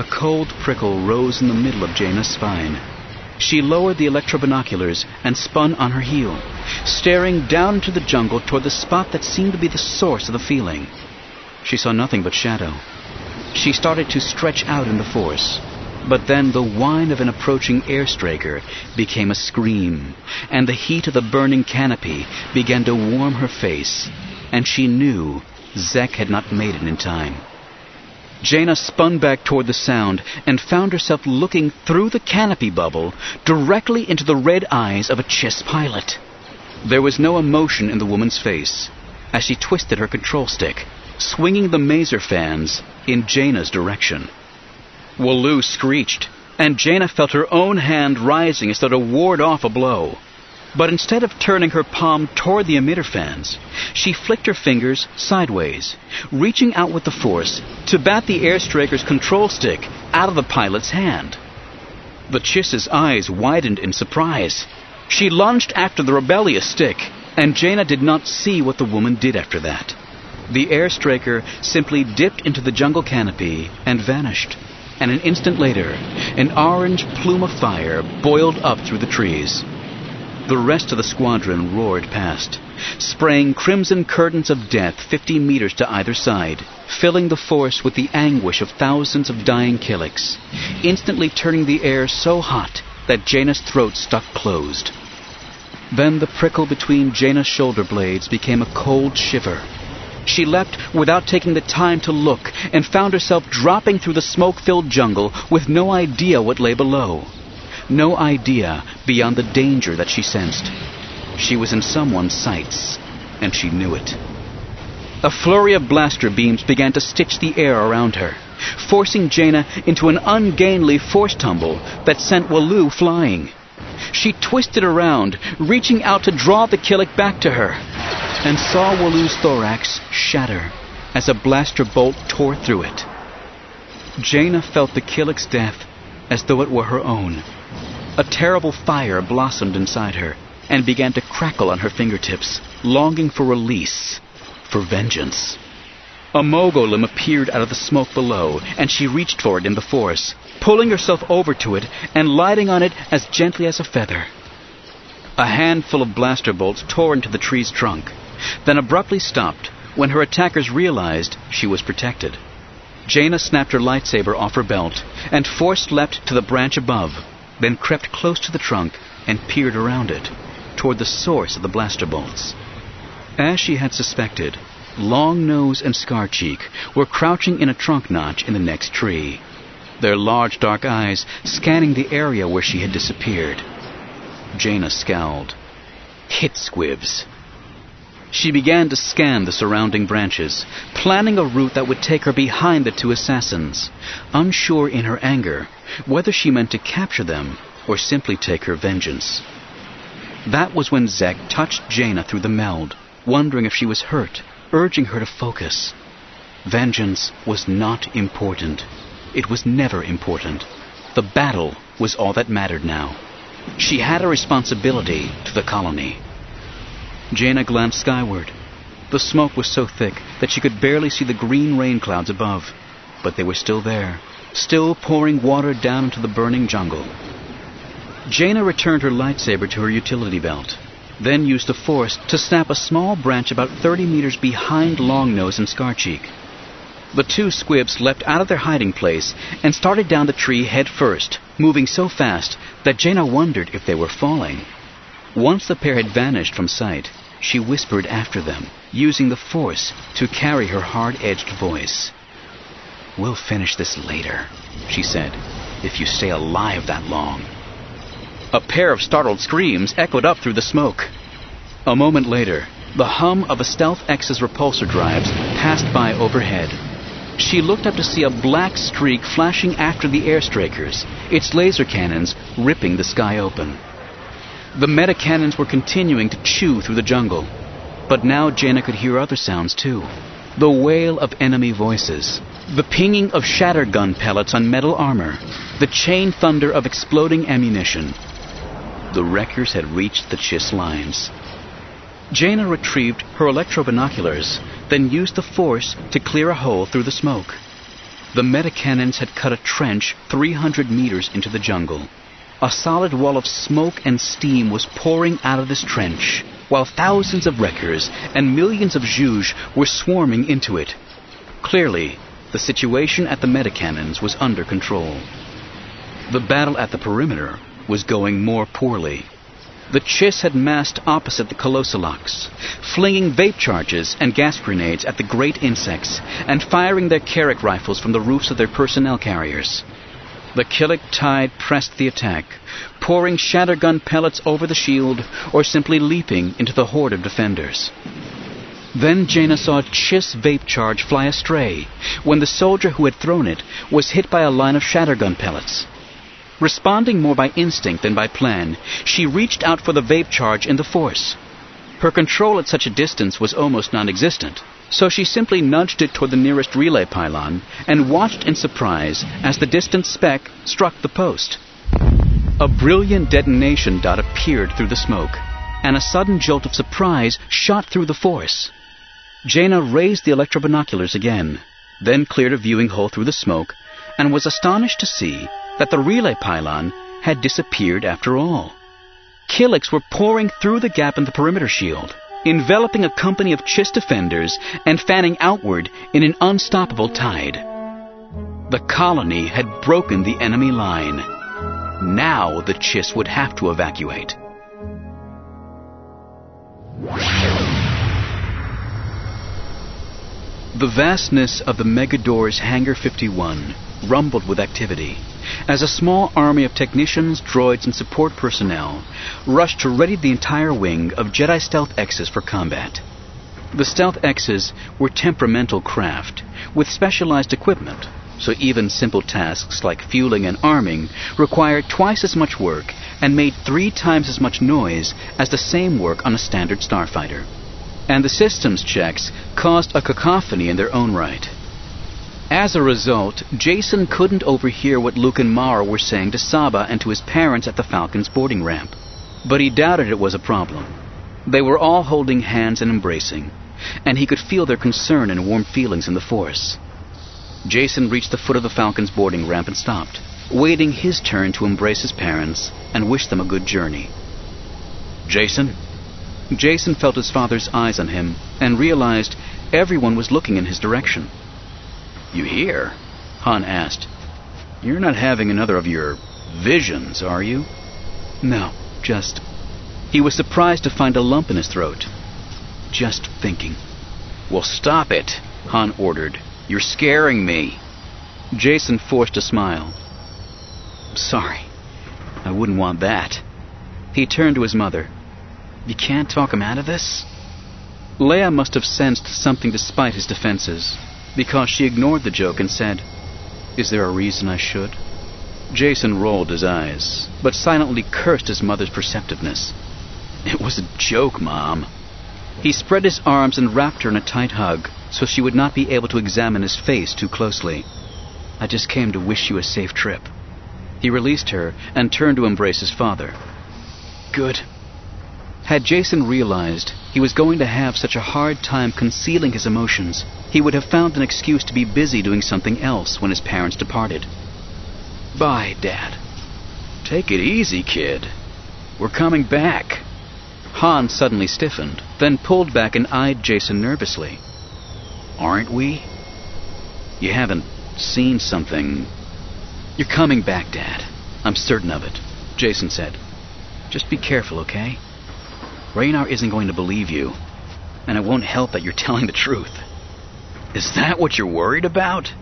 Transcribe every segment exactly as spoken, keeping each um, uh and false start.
A cold prickle rose in the middle of Jaina's spine. She lowered the electrobinoculars and spun on her heel, staring down into the jungle toward the spot that seemed to be the source of the feeling. She saw nothing but shadow. She started to stretch out in the force, but then the whine of an approaching airstraker became a scream, and the heat of the burning canopy began to warm her face, and she knew Zek had not made it in time. Jaina spun back toward the sound and found herself looking through the canopy bubble directly into the red eyes of a Chiss pilot. There was no emotion in the woman's face as she twisted her control stick, swinging the maser fans in Jaina's direction. Waloo screeched, and Jaina felt her own hand rising as though to ward off a blow. But instead of turning her palm toward the emitter fans, she flicked her fingers sideways, reaching out with the force to bat the airstraker's control stick out of the pilot's hand. The Chiss's eyes widened in surprise. She lunged after the rebellious stick, and Jaina did not see what the woman did after that. The airstraker simply dipped into the jungle canopy and vanished, and an instant later, an orange plume of fire boiled up through the trees. The rest of the squadron roared past, spraying crimson curtains of death fifty meters to either side, filling the force with the anguish of thousands of dying Killiks, instantly turning the air so hot that Jaina's throat stuck closed. Then the prickle between Jaina's shoulder blades became a cold shiver. She leapt without taking the time to look and found herself dropping through the smoke-filled jungle with no idea what lay below. No idea beyond the danger that she sensed. She was in someone's sights, and she knew it. A flurry of blaster beams began to stitch the air around her, forcing Jaina into an ungainly force tumble that sent Waloo flying. She twisted around, reaching out to draw the Killik back to her, and saw Waloo's thorax shatter as a blaster bolt tore through it. Jaina felt the Killik's death as though it were her own. A terrible fire blossomed inside her and began to crackle on her fingertips, longing for release, for vengeance. A Mogolim appeared out of the smoke below, and she reached for it in the force, pulling herself over to it and lighting on it as gently as a feather. A handful of blaster bolts tore into the tree's trunk, then abruptly stopped when her attackers realized she was protected. Jaina snapped her lightsaber off her belt and force leapt to the branch above, then crept close to the trunk and peered around it, toward the source of the blaster bolts. As she had suspected, Longnose and Scarcheek were crouching in a trunk notch in the next tree, their large dark eyes scanning the area where she had disappeared. Jaina scowled. Hit squibs. She began to scan the surrounding branches, planning a route that would take her behind the two assassins, unsure in her anger whether she meant to capture them or simply take her vengeance. That was when Zek touched Jaina through the meld, wondering if she was hurt, urging her to focus. Vengeance was not important. It was never important. The battle was all that mattered now. She had a responsibility to the colony. Jaina glanced skyward. The smoke was so thick that she could barely see the green rain clouds above, but they were still there, still pouring water down into the burning jungle. Jaina returned her lightsaber to her utility belt, then used the force to snap a small branch about thirty meters behind Longnose and Scarcheek. The two squibs leapt out of their hiding place and started down the tree head first, moving so fast that Jaina wondered if they were falling. Once the pair had vanished from sight, she whispered after them, using the force to carry her hard-edged voice. "We'll finish this later," she said, "if you stay alive that long." A pair of startled screams echoed up through the smoke. A moment later, the hum of a Stealth X's repulsor drives passed by overhead. She looked up to see a black streak flashing after the airstrakers, its laser cannons ripping the sky open. The metacannons were continuing to chew through the jungle, but now Jaina could hear other sounds too. The wail of enemy voices, the pinging of shattergun pellets on metal armor, the chain thunder of exploding ammunition. The wreckers had reached the Chiss lines. Jaina retrieved her electrobinoculars, then used the force to clear a hole through the smoke. The metacannons had cut a trench three hundred meters into the jungle. A solid wall of smoke and steam was pouring out of this trench, while thousands of wreckers and millions of Zhuge were swarming into it. Clearly, the situation at the metacannons was under control. The battle at the perimeter was going more poorly. The Chiss had massed opposite the Colossalox, flinging vape charges and gas grenades at the great insects and firing their Carrack rifles from the roofs of their personnel carriers. The Killik tide pressed the attack, pouring shattergun pellets over the shield or simply leaping into the horde of defenders. Then Jaina saw a Chiss vape charge fly astray when the soldier who had thrown it was hit by a line of shattergun pellets. Responding more by instinct than by plan, she reached out for the vape charge in the force. Her control at such a distance was almost non-existent, so she simply nudged it toward the nearest relay pylon and watched in surprise as the distant speck struck the post. A brilliant detonation dot appeared through the smoke, and a sudden jolt of surprise shot through the force. Jaina raised the electrobinoculars again, then cleared a viewing hole through the smoke, and was astonished to see that the relay pylon had disappeared after all. Killiks were pouring through the gap in the perimeter shield, enveloping a company of Chiss defenders and fanning outward in an unstoppable tide. The colony had broken the enemy line. Now the Chiss would have to evacuate. The vastness of the Megadore's Hangar fifty-one rumbled with activity as a small army of technicians, droids, and support personnel rushed to ready the entire wing of Jedi Stealth X's for combat. The Stealth X's were temperamental craft with specialized equipment, so even simple tasks like fueling and arming required twice as much work and made three times as much noise as the same work on a standard starfighter. And the systems checks caused a cacophony in their own right. As a result, Jacen couldn't overhear what Luke and Mara were saying to Saba and to his parents at the Falcon's boarding ramp. But he doubted it was a problem. They were all holding hands and embracing, and he could feel their concern and warm feelings in the Force. Jacen reached the foot of the Falcon's boarding ramp and stopped, waiting his turn to embrace his parents and wish them a good journey. Jacen? Jacen felt his father's eyes on him and realized everyone was looking in his direction. "You here?" Han asked. "You're not having another of your visions, are you?" "No, just..." He was surprised to find a lump in his throat. "Just thinking." "Well, stop it," Han ordered. "You're scaring me." Jacen forced a smile. "Sorry. I wouldn't want that." He turned to his mother. "You can't talk him out of this?" Leia must have sensed something despite his defenses, because she ignored the joke and said, "Is there a reason I should?" Jacen rolled his eyes, but silently cursed his mother's perceptiveness. "It was a joke, Mom." He spread his arms and wrapped her in a tight hug, so she would not be able to examine his face too closely. "I just came to wish you a safe trip." He released her and turned to embrace his father. "Good." Had Jacen realized he was going to have such a hard time concealing his emotions, he would have found an excuse to be busy doing something else when his parents departed. "Bye, Dad." "Take it easy, kid. We're coming back." Han suddenly stiffened, then pulled back and eyed Jacen nervously. "Aren't we?" "You haven't seen something." "You're coming back, Dad. I'm certain of it," Jacen said. "Just be careful, okay? Raynar isn't going to believe you, and it won't help that you're telling the truth." "Is that what you're worried about?"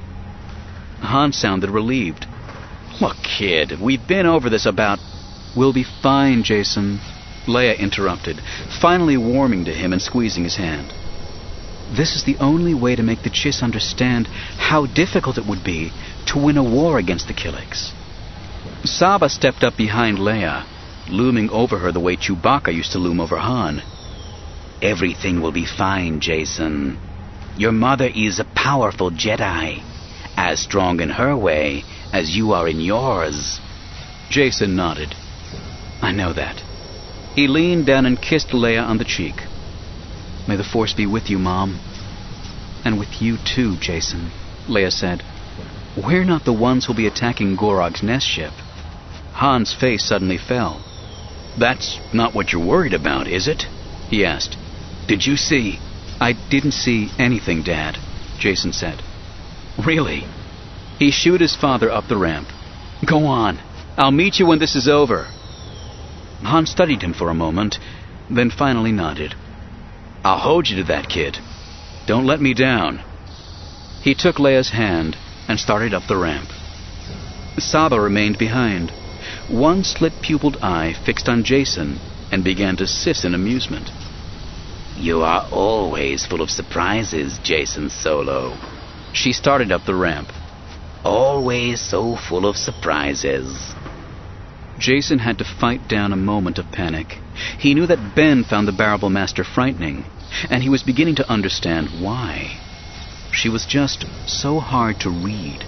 Han sounded relieved. "Look, kid, we've been over this about..." "We'll be fine, Jacen," Leia interrupted, finally warming to him and squeezing his hand. "This is the only way to make the Chiss understand how difficult it would be to win a war against the Killiks." Saba stepped up behind Leia, looming over her the way Chewbacca used to loom over Han. "Everything will be fine, Jacen. Your mother is a powerful Jedi, as strong in her way as you are in yours." Jacen nodded. "I know that." He leaned down and kissed Leia on the cheek. "May the Force be with you, Mom." "And with you too, Jacen," Leia said. We're not the ones who'll be attacking Gorog's nest ship. Han's face suddenly fell. That's not what you're worried about, is it? He asked. Did you see? I didn't see anything, Dad, Jason said. Really? He shooed his father up the ramp. Go on. I'll meet you when this is over. Han studied him for a moment, then finally nodded. I'll hold you to that, kid. Don't let me down. He took Leia's hand and started up the ramp. Saba remained behind, one slit-pupiled eye fixed on Jason, and began to sis in amusement. You are always full of surprises, Jason Solo. She started up the ramp. Always so full of surprises. Jason had to fight down a moment of panic. He knew that Ben found the Bearable Master frightening, and he was beginning to understand why. She was just so hard to read.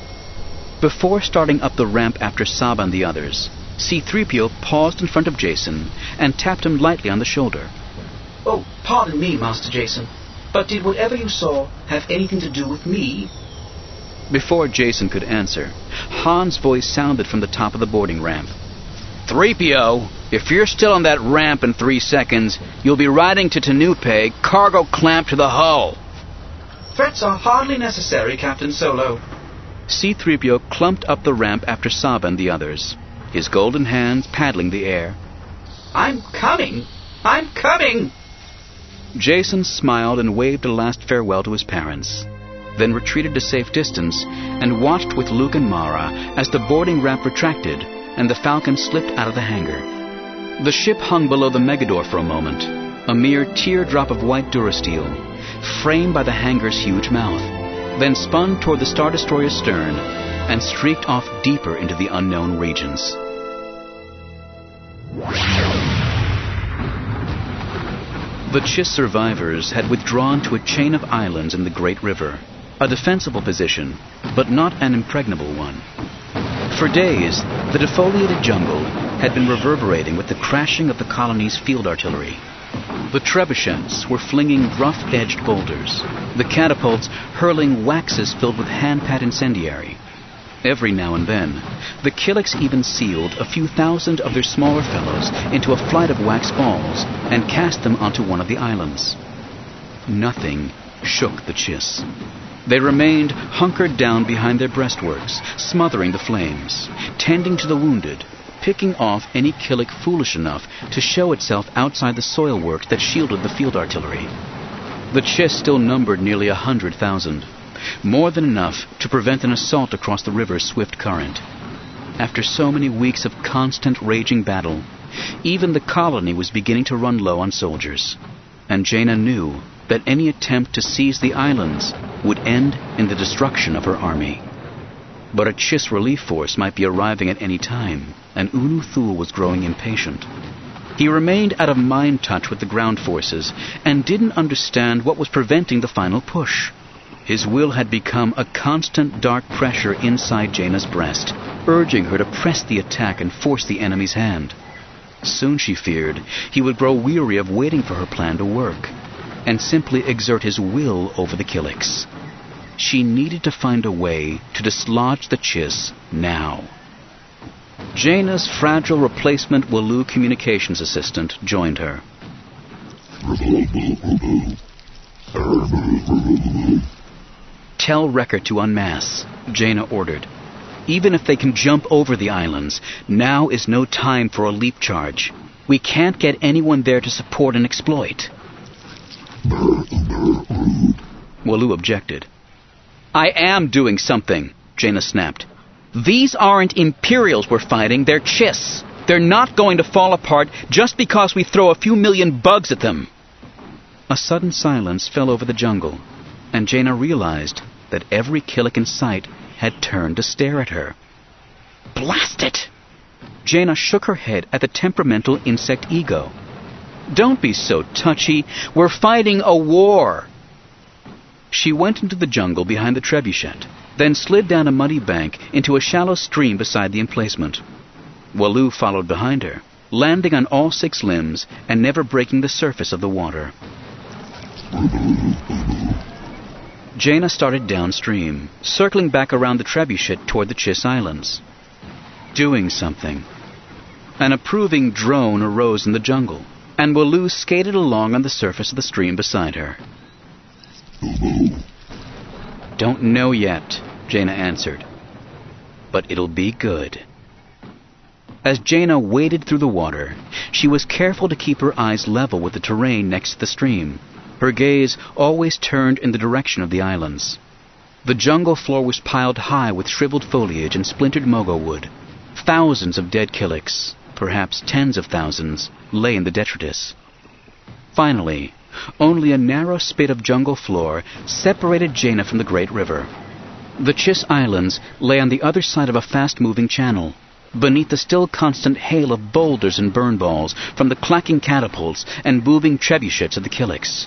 Before starting up the ramp after Saba and the others, C three P O paused in front of Jason and tapped him lightly on the shoulder. Oh, pardon me, Master Jason, but did whatever you saw have anything to do with me? Before Jason could answer, Han's voice sounded from the top of the boarding ramp. three P O, if you're still on that ramp in three seconds, you'll be riding to Tanupe, cargo clamped to the hull. Threats are hardly necessary, Captain Solo. C three P O clumped up the ramp after Saba and the others, his golden hands paddling the air. I'm coming! I'm coming! Jason smiled and waved a last farewell to his parents, then retreated to safe distance and watched with Luke and Mara as the boarding ramp retracted and the Falcon slipped out of the hangar. The ship hung below the Megador for a moment, a mere teardrop of white Durasteel, framed by the hangar's huge mouth, then spun toward the Star Destroyer's stern and streaked off deeper into the unknown regions. The Chiss survivors had withdrawn to a chain of islands in the Great River, a defensible position, but not an impregnable one. For days, the defoliated jungle had been reverberating with the crashing of the colony's field artillery. The trebuchets were flinging rough-edged boulders, the catapults hurling waxes filled with hand-pat incendiary. Every now and then, the Killiks even sealed a few thousand of their smaller fellows into a flight of wax balls and cast them onto one of the islands. Nothing shook the Chiss. They remained hunkered down behind their breastworks, smothering the flames, tending to the wounded, picking off any Killik foolish enough to show itself outside the soil works that shielded the field artillery. The Chiss still numbered nearly a hundred thousand, more than enough to prevent an assault across the river's swift current. After so many weeks of constant raging battle, even the colony was beginning to run low on soldiers, and Jaina knew that any attempt to seize the islands would end in the destruction of her army. But a Chiss relief force might be arriving at any time, and Unu Thul was growing impatient. He remained out of mind touch with the ground forces and didn't understand what was preventing the final push. His will had become a constant dark pressure inside Jaina's breast, urging her to press the attack and force the enemy's hand. Soon, she feared, he would grow weary of waiting for her plan to work, and simply exert his will over the Killiks. She needed to find a way to dislodge the Chiss now. Jaina's fragile replacement Walu communications assistant joined her. Tell Wrecker to unmask, Jaina ordered. Even if they can jump over the islands, now is no time for a leap charge. We can't get anyone there to support an exploit. Walu objected. I am doing something, Jaina snapped. These aren't Imperials we're fighting, they're Chiss. They're not going to fall apart just because we throw a few million bugs at them. A sudden silence fell over the jungle, and Jaina realized that every Killik in sight had turned to stare at her. Blast it! Jaina shook her head at the temperamental insect ego. Don't be so touchy. We're fighting a war. She went into the jungle behind the trebuchet, then slid down a muddy bank into a shallow stream beside the emplacement. Walu followed behind her, landing on all six limbs and never breaking the surface of the water. Jaina started downstream, circling back around the trebuchet toward the Chiss Islands. Doing something. An approving drone arose in the jungle, and Waloo skated along on the surface of the stream beside her. Don't know yet, Jaina answered. But it'll be good. As Jaina waded through the water, she was careful to keep her eyes level with the terrain next to the stream, her gaze always turned in the direction of the islands. The jungle floor was piled high with shriveled foliage and splintered mogo wood. Thousands of dead killiks, perhaps tens of thousands, lay in the detritus. Finally, only a narrow spit of jungle floor separated Jaina from the great river. The Chiss Islands lay on the other side of a fast-moving channel, beneath the still constant hail of boulders and burn balls from the clacking catapults and moving trebuchets of the killiks.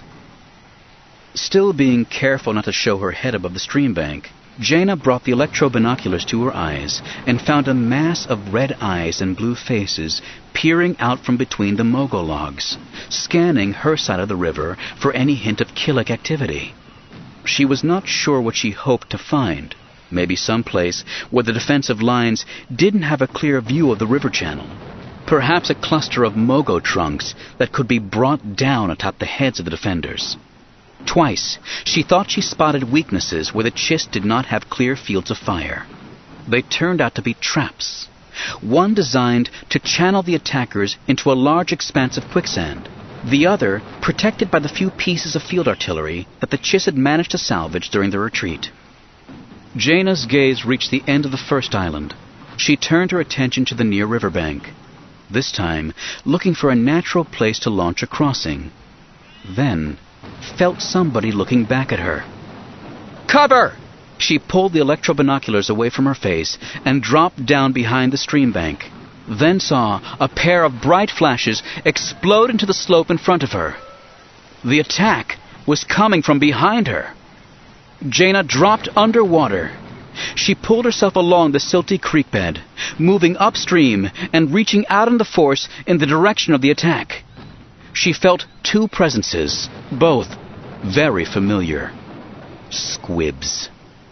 Still being careful not to show her head above the stream bank, Jaina brought the electro-binoculars to her eyes and found a mass of red eyes and blue faces peering out from between the mogo logs, scanning her side of the river for any hint of killik activity. She was not sure what she hoped to find. Maybe someplace where the defensive lines didn't have a clear view of the river channel. Perhaps a cluster of mogo trunks that could be brought down atop the heads of the defenders. Twice, she thought she spotted weaknesses where the Chiss did not have clear fields of fire. They turned out to be traps, one designed to channel the attackers into a large expanse of quicksand, the other protected by the few pieces of field artillery that the Chiss had managed to salvage during the retreat. Jaina's gaze reached the end of the first island. She turned her attention to the near riverbank, this time looking for a natural place to launch a crossing. Then felt somebody looking back at her. Cover! She pulled the electro-binoculars away from her face and dropped down behind the stream bank, then saw a pair of bright flashes explode into the slope in front of her. The attack was coming from behind her. Jaina dropped underwater. She pulled herself along the silty creek bed, moving upstream and reaching out in the force in the direction of the attack. She felt two presences, both very familiar. Squibs.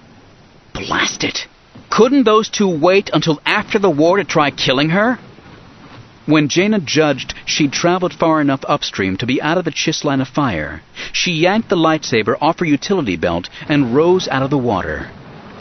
Blast it! Couldn't those two wait until after the war to try killing her? When Jaina judged she'd traveled far enough upstream to be out of the Chiss line of fire, she yanked the lightsaber off her utility belt and rose out of the water.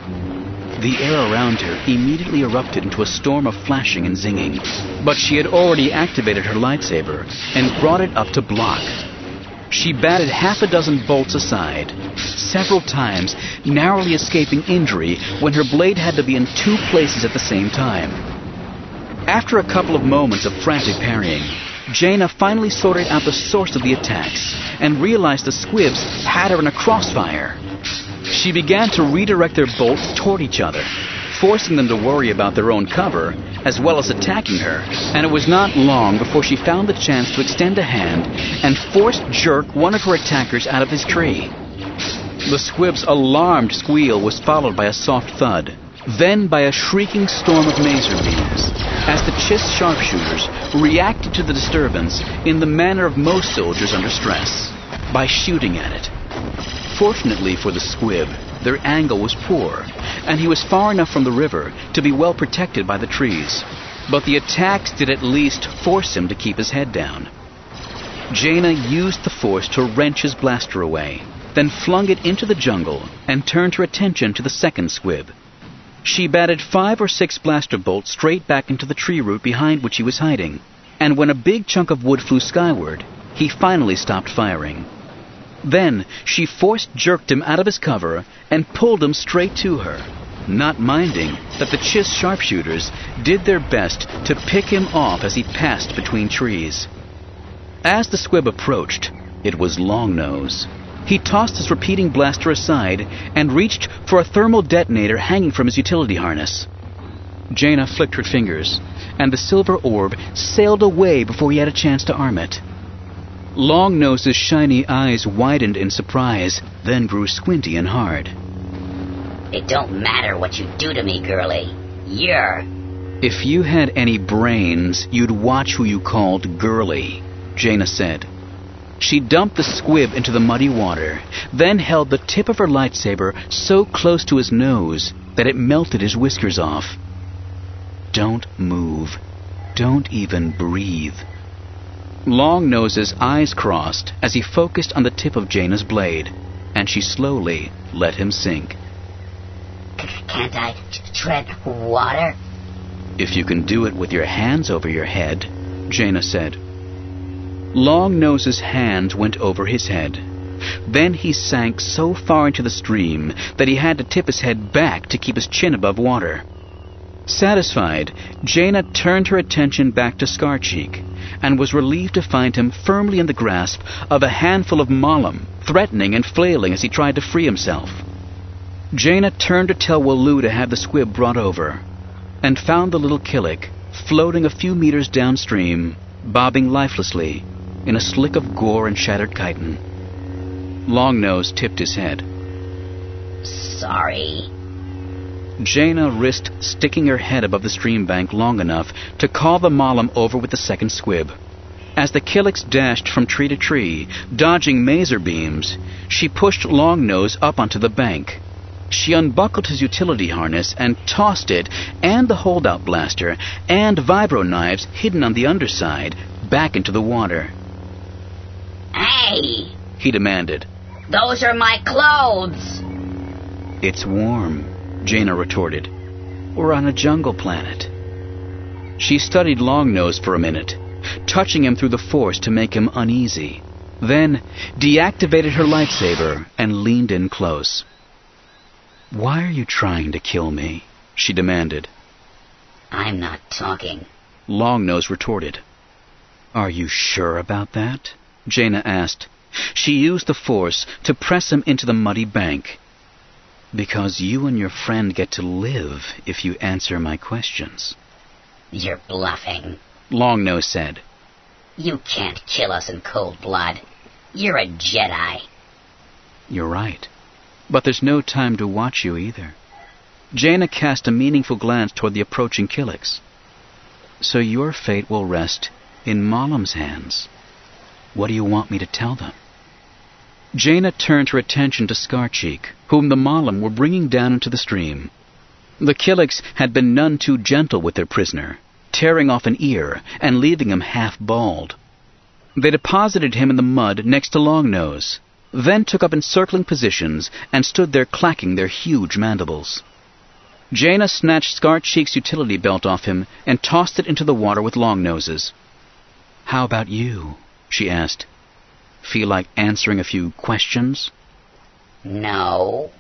The air around her immediately erupted into a storm of flashing and zinging, but she had already activated her lightsaber and brought it up to block. She batted half a dozen bolts aside, several times narrowly escaping injury when her blade had to be in two places at the same time. After a couple of moments of frantic parrying, Jaina finally sorted out the source of the attacks and realized the squibs had her in a crossfire. She began to redirect their bolts toward each other, forcing them to worry about their own cover, as well as attacking her, and it was not long before she found the chance to extend a hand and forced jerk one of her attackers out of his tree. The squib's alarmed squeal was followed by a soft thud, then by a shrieking storm of maser beams, as the Chiss sharpshooters reacted to the disturbance in the manner of most soldiers under stress, by shooting at it. Fortunately for the squib, their angle was poor, and he was far enough from the river to be well protected by the trees. But the attacks did at least force him to keep his head down. Jaina used the force to wrench his blaster away, then flung it into the jungle and turned her attention to the second squib. She batted five or six blaster bolts straight back into the tree root behind which he was hiding, and when a big chunk of wood flew skyward, he finally stopped firing. Then she force-jerked him out of his cover and pulled him straight to her, not minding that the Chiss sharpshooters did their best to pick him off as he passed between trees. As the squib approached, it was Longnose. He tossed his repeating blaster aside and reached for a thermal detonator hanging from his utility harness. Jaina flicked her fingers, and the silver orb sailed away before he had a chance to arm it. Longnose's shiny eyes widened in surprise, then grew squinty and hard. It don't matter what you do to me, girlie. You're... If you had any brains, you'd watch who you called girlie, Jaina said. She dumped the squib into the muddy water, then held the tip of her lightsaber so close to his nose that it melted his whiskers off. Don't move. Don't even breathe. Longnose's eyes crossed as he focused on the tip of Jaina's blade, and she slowly let him sink. Can't I tread water? If you can do it with your hands over your head, Jaina said. Longnose's hands went over his head. Then he sank so far into the stream that he had to tip his head back to keep his chin above water. Satisfied, Jaina turned her attention back to Scarcheek and was relieved to find him firmly in the grasp of a handful of Malum, threatening and flailing as he tried to free himself. Jaina turned to tell Waloo to have the squib brought over, and found the little Killik floating a few meters downstream, bobbing lifelessly in a slick of gore and shattered chitin. Longnose tipped his head. Sorry. Jaina risked sticking her head above the stream bank long enough to call the Malum over with the second squib. As the Killicks dashed from tree to tree, dodging mazer beams, she pushed Longnose up onto the bank. She unbuckled his utility harness and tossed it and the holdout blaster and vibro knives hidden on the underside back into the water. Hey! He demanded. Those are my clothes! It's warm, Jaina retorted. We're on a jungle planet. She studied Longnose for a minute, touching him through the force to make him uneasy, then deactivated her lightsaber and leaned in close. Why are you trying to kill me? She demanded. I'm not talking, Longnose retorted. Are you sure about that? Jaina asked. She used the force to press him into the muddy bank. Because you and your friend get to live if you answer my questions. You're bluffing, Longnose said. You can't kill us in cold blood. You're a Jedi. You're right. But there's no time to watch you either. Jaina cast a meaningful glance toward the approaching Killicks. So your fate will rest in Malum's hands. What do you want me to tell them? Jaina turned her attention to Scarcheek, whom the Malum were bringing down into the stream. The Killicks had been none too gentle with their prisoner, tearing off an ear and leaving him half-bald. They deposited him in the mud next to Longnose, then took up encircling positions and stood there clacking their huge mandibles. Jaina snatched Scarcheek's utility belt off him and tossed it into the water with Longnose's. How about you? She asked. Feel like answering a few questions? No.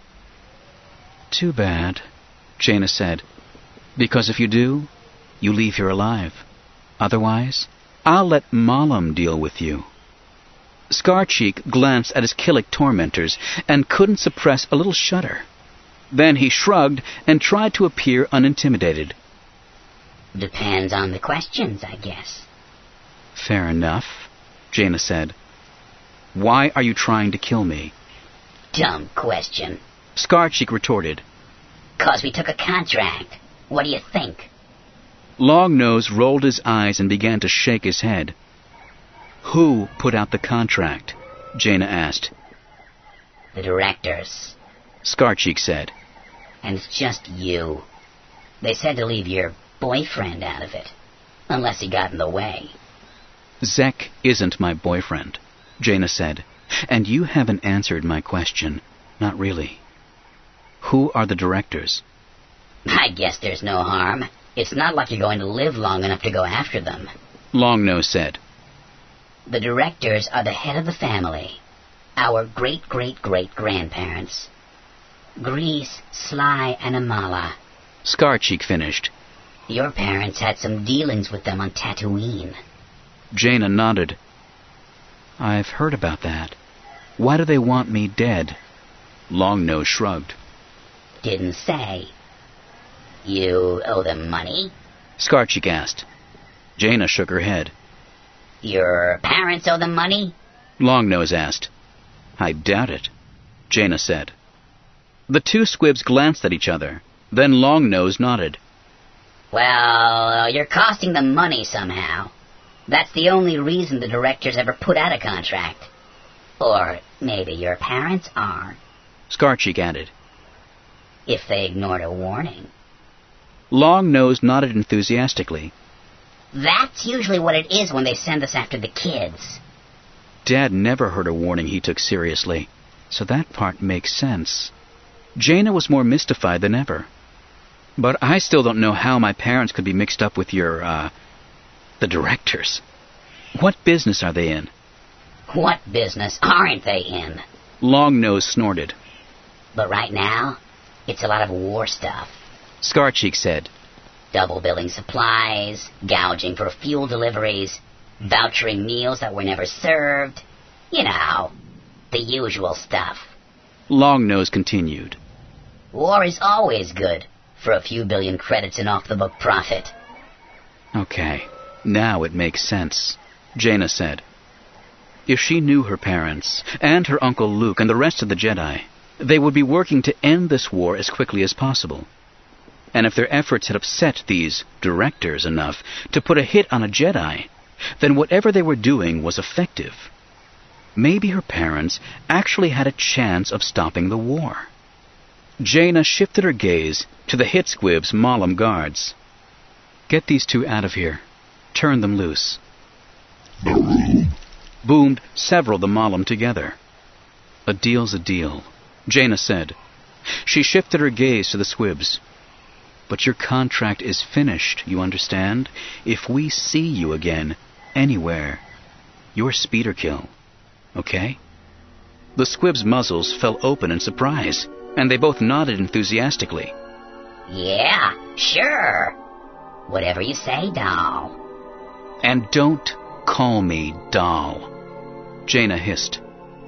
Too bad, Jaina said. Because if you do, you leave here alive. Otherwise, I'll let Malum deal with you. Scarcheek glanced at his Killick tormentors and couldn't suppress a little shudder. Then he shrugged and tried to appear unintimidated. Depends on the questions, I guess. Fair enough, Jaina said. Why are you trying to kill me? Dumb question. Scarcheek retorted. 'Cause we took a contract. What do you think? Longnose rolled his eyes and began to shake his head. Who put out the contract? Jaina asked. The directors. Scarcheek said. And it's just you. They said to leave your boyfriend out of it, unless he got in the way. Zek isn't my boyfriend, Jaina said, and you haven't answered my question. Not really. Who are the directors? I guess there's no harm. It's not like you're going to live long enough to go after them. Longnose said. The directors are the head of the family. Our great-great-great-grandparents. Grease, Sly, and Amala. Scarcheek finished. Your parents had some dealings with them on Tatooine. Jaina nodded. I've heard about that. Why do they want me dead? Longnose shrugged. Didn't say. You owe them money? Scarcheek asked. Jaina shook her head. Your parents owe them money? Longnose asked. I doubt it, Jaina said. The two squibs glanced at each other. Then Longnose nodded. Well, you're costing them money somehow. That's the only reason the directors ever put out a contract. Or maybe your parents are. Scarcheek added. If they ignored a warning. Long-Nose nodded enthusiastically. That's usually what it is when they send us after the kids. Dad never heard a warning he took seriously, so that part makes sense. Jaina was more mystified than ever. But I still don't know how my parents could be mixed up with your, uh, the directors. What business are they in? What business aren't they in? Long-Nose snorted. But right now, it's a lot of war stuff. Scarcheek said. Double billing supplies, gouging for fuel deliveries, vouchering meals that were never served. You know, the usual stuff. Long-Nose continued. War is always good for a few billion credits in off-the-book profit. Okay, now it makes sense, Jaina said. If she knew her parents, and her Uncle Luke, and the rest of the Jedi, they would be working to end this war as quickly as possible. And if their efforts had upset these directors enough to put a hit on a Jedi, then whatever they were doing was effective. Maybe her parents actually had a chance of stopping the war. Jaina shifted her gaze to the hit squib's Malum guards. Get these two out of here. Turn them loose. Boomed several of the Malum together. A deal's a deal, Jaina said. She shifted her gaze to the squibs. But your contract is finished, you understand? If we see you again, anywhere, you're speeder kill. Okay? The squibs' muzzles fell open in surprise, and they both nodded enthusiastically. Yeah, sure. Whatever you say, doll. And don't call me doll, Jaina hissed.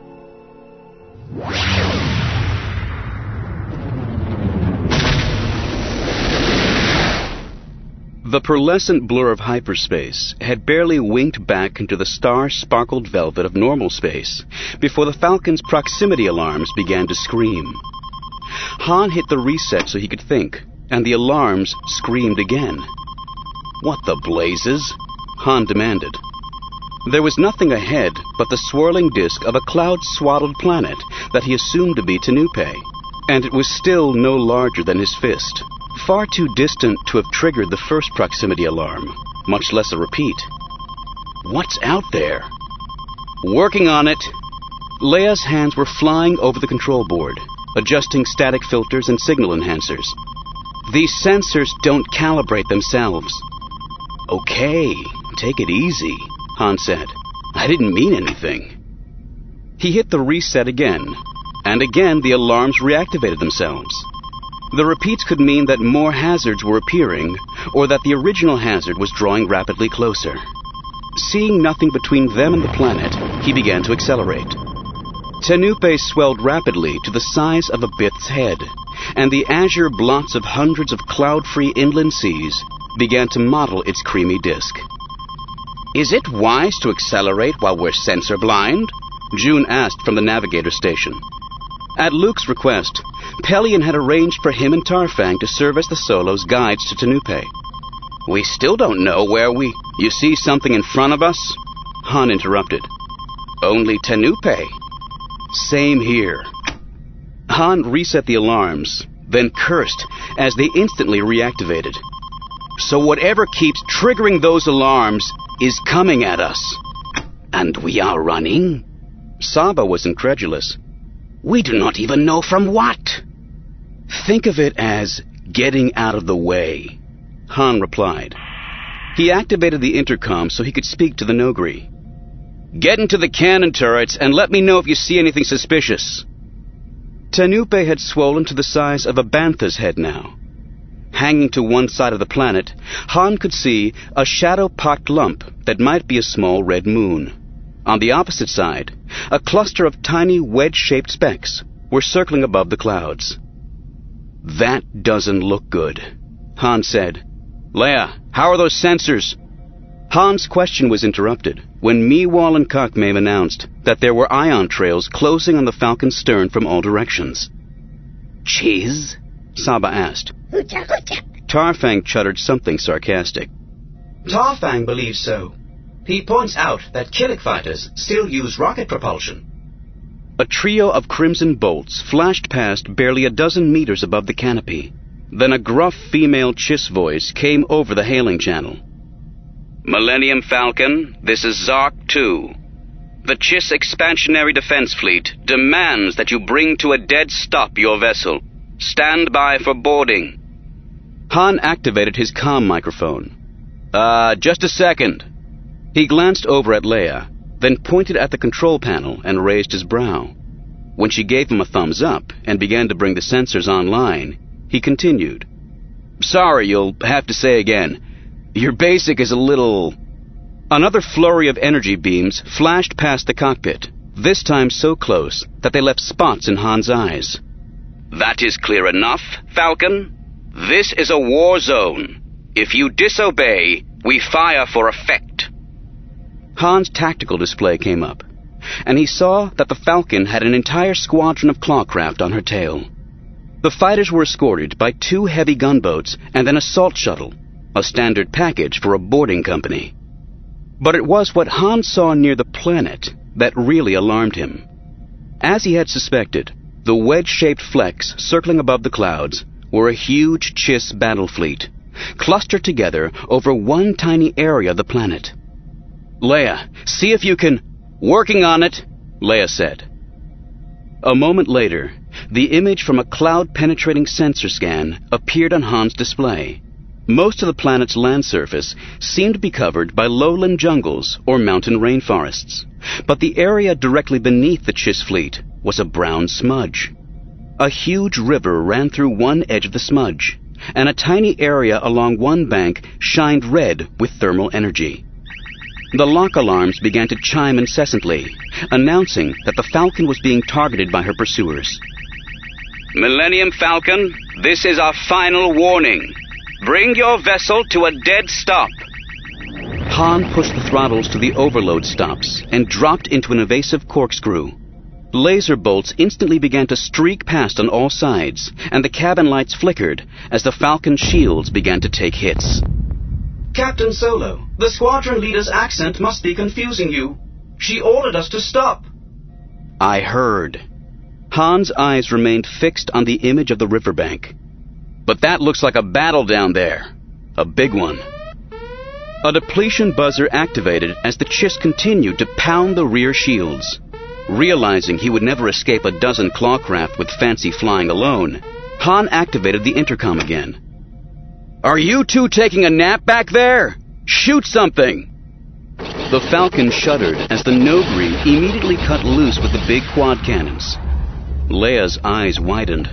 The pearlescent blur of hyperspace had barely winked back into the star-sparkled velvet of normal space before the Falcon's proximity alarms began to scream. Han hit the reset so he could think, and the alarms screamed again. What the blazes? Han demanded. There was nothing ahead but the swirling disk of a cloud-swaddled planet that he assumed to be Tanupe, and it was still no larger than his fist. Far too distant to have triggered the first proximity alarm, much less a repeat. What's out there? Working on it. Leia's hands were flying over the control board, adjusting static filters and signal enhancers. These sensors don't calibrate themselves. Okay, take it easy, Han said. I didn't mean anything. He hit the reset again, and again the alarms reactivated themselves. The repeats could mean that more hazards were appearing, or that the original hazard was drawing rapidly closer. Seeing nothing between them and the planet, he began to accelerate. Tanupe swelled rapidly to the size of a Bith's head, and the azure blots of hundreds of cloud-free inland seas began to model its creamy disk. Is it wise to accelerate while we're sensor-blind? June asked from the navigator station. At Luke's request, Pelion had arranged for him and Tarfang to serve as the Solos' guides to Tanupe. We still don't know where we... You see something in front of us? Han interrupted. Only Tanupe. Same here. Han reset the alarms, then cursed as they instantly reactivated. So whatever keeps triggering those alarms is coming at us. And we are running? Saba was incredulous. We do not even know from what. Think of it as getting out of the way, Han replied. He activated the intercom so he could speak to the Nogri. Get into the cannon turrets and let me know if you see anything suspicious. Tanupe had swollen to the size of a bantha's head now. Hanging to one side of the planet, Han could see a shadow-pocked lump that might be a small red moon. On the opposite side, a cluster of tiny wedge-shaped specks were circling above the clouds. That doesn't look good, Han said. Leia, how are those sensors? Han's question was interrupted when Meewall and Cockmave announced that there were ion trails closing on the Falcon's stern from all directions. Cheese? Saba asked. Tarfang chuttered something sarcastic. Tarfang believes so. He points out that Killik fighters still use rocket propulsion. A trio of crimson bolts flashed past barely a dozen meters above the canopy. Then a gruff female Chiss voice came over the hailing channel. Millennium Falcon, this is Zark two. The Chiss Expansionary Defense Fleet demands that you bring to a dead stop your vessel. Stand by for boarding. Han activated his comm microphone. Uh, just a second. He glanced over at Leia, then pointed at the control panel and raised his brow. When she gave him a thumbs up and began to bring the sensors online, he continued. Sorry, you'll have to say again. Your basic is a little... Another flurry of energy beams flashed past the cockpit, this time so close that they left spots in Han's eyes. That is clear enough, Falcon. This is a war zone. If you disobey, we fire for effect. Han's tactical display came up, and he saw that the Falcon had an entire squadron of clawcraft on her tail. The fighters were escorted by two heavy gunboats and an assault shuttle, a standard package for a boarding company. But it was what Han saw near the planet that really alarmed him. As he had suspected, the wedge-shaped flecks circling above the clouds were a huge Chiss battle fleet, clustered together over one tiny area of the planet. Leia, see if you can... Working on it, Leia said. A moment later, the image from a cloud-penetrating sensor scan appeared on Han's display. Most of the planet's land surface seemed to be covered by lowland jungles or mountain rainforests, but the area directly beneath the Chiss fleet was a brown smudge. A huge river ran through one edge of the smudge, and a tiny area along one bank shined red with thermal energy. The lock alarms began to chime incessantly, announcing that the Falcon was being targeted by her pursuers. Millennium Falcon, this is our final warning. Bring your vessel to a dead stop. Han pushed the throttles to the overload stops and dropped into an evasive corkscrew. Laser bolts instantly began to streak past on all sides, and the cabin lights flickered as the Falcon's shields began to take hits. Captain Solo, the squadron leader's accent must be confusing you. She ordered us to stop. I heard. Han's eyes remained fixed on the image of the riverbank. But that looks like a battle down there. A big one. A depletion buzzer activated as the Chiss continued to pound the rear shields. Realizing he would never escape a dozen clawcraft with fancy flying alone, Han activated the intercom again. Are you two taking a nap back there? Shoot something! The Falcon shuddered as the Noghri immediately cut loose with the big quad cannons. Leia's eyes widened.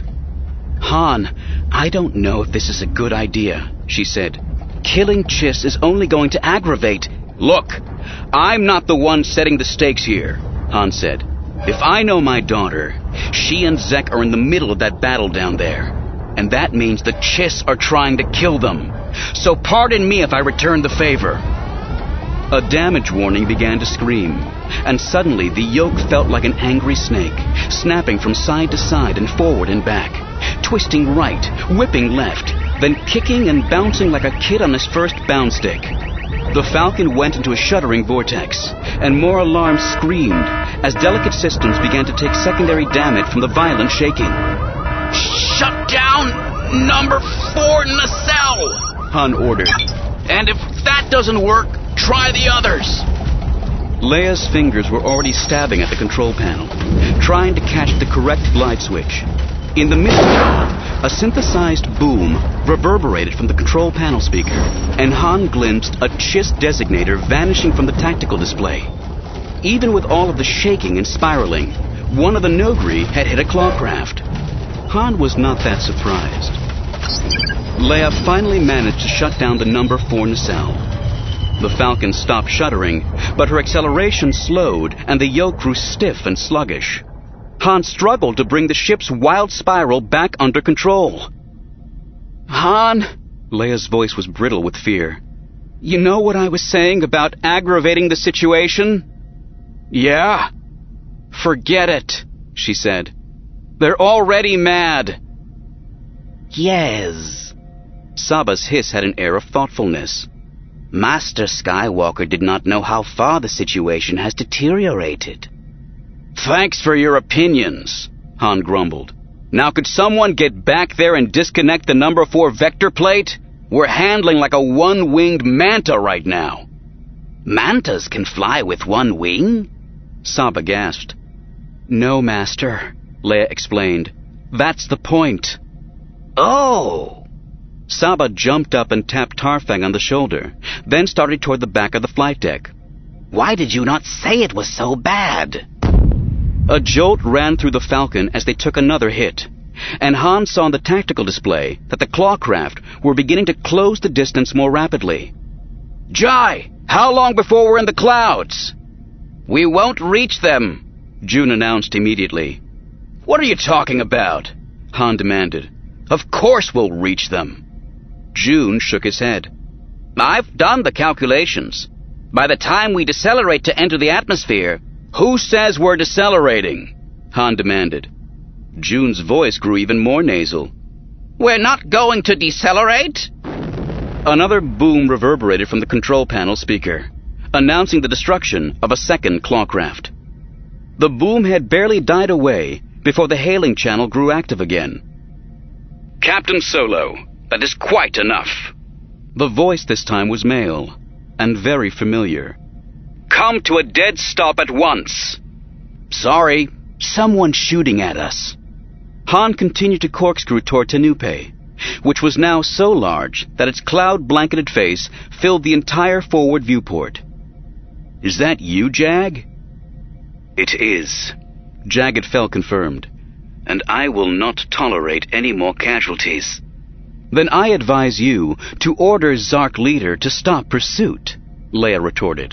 Han, I don't know if this is a good idea, she said. Killing Chiss is only going to aggravate... Look, I'm not the one setting the stakes here, Han said. If I know my daughter, she and Zek are in the middle of that battle down there. And that means the Chiss are trying to kill them. So pardon me if I return the favor. A damage warning began to scream, and suddenly the yoke felt like an angry snake, snapping from side to side and forward and back, twisting right, whipping left, then kicking and bouncing like a kid on his first bound stick. The Falcon went into a shuddering vortex, and more alarms screamed as delicate systems began to take secondary damage from the violent shaking. Shut down number four nacelle, Han ordered. And if that doesn't work, try the others. Leia's fingers were already stabbing at the control panel, trying to catch the correct glide switch. In the midst, a synthesized boom reverberated from the control panel speaker, and Han glimpsed a Chiss designator vanishing from the tactical display. Even with all of the shaking and spiraling, one of the Noghri had hit a clawcraft. Han was not that surprised. Leia finally managed to shut down the number four nacelle. The Falcon stopped shuddering, but her acceleration slowed and the yoke grew stiff and sluggish. Han struggled to bring the ship's wild spiral back under control. Han, Leia's voice was brittle with fear. You know what I was saying about aggravating the situation? Yeah. Forget it, she said. They're already mad. Yes. Saba's hiss had an air of thoughtfulness. Master Skywalker did not know how far the situation has deteriorated. Thanks for your opinions, Han grumbled. Now could someone get back there and disconnect the number four vector plate? We're handling like a one-winged manta right now. Mantas can fly with one wing? Saba gasped. No, Master, Leia explained. That's the point. Oh! Saba jumped up and tapped Tarfang on the shoulder, then started toward the back of the flight deck. Why did you not say it was so bad? A jolt ran through the Falcon as they took another hit, and Han saw on the tactical display that the Clawcraft were beginning to close the distance more rapidly. Jai, how long before we're in the clouds? We won't reach them, June announced immediately. What are you talking about? Han demanded. Of course we'll reach them. June shook his head. I've done the calculations. By the time we decelerate to enter the atmosphere... Who says we're decelerating? Han demanded. June's voice grew even more nasal. We're not going to decelerate? Another boom reverberated from the control panel speaker, announcing the destruction of a second Clawcraft. The boom had barely died away before the hailing channel grew active again. Captain Solo, that is quite enough. The voice this time was male, and very familiar. Come to a dead stop at once. Sorry, someone's shooting at us. Han continued to corkscrew toward Tanupe, which was now so large that its cloud-blanketed face filled the entire forward viewport. Is that you, Jag? It is, Jagged Fell confirmed, and I will not tolerate any more casualties. Then I advise you to order Zark Leader to stop pursuit, Leia retorted.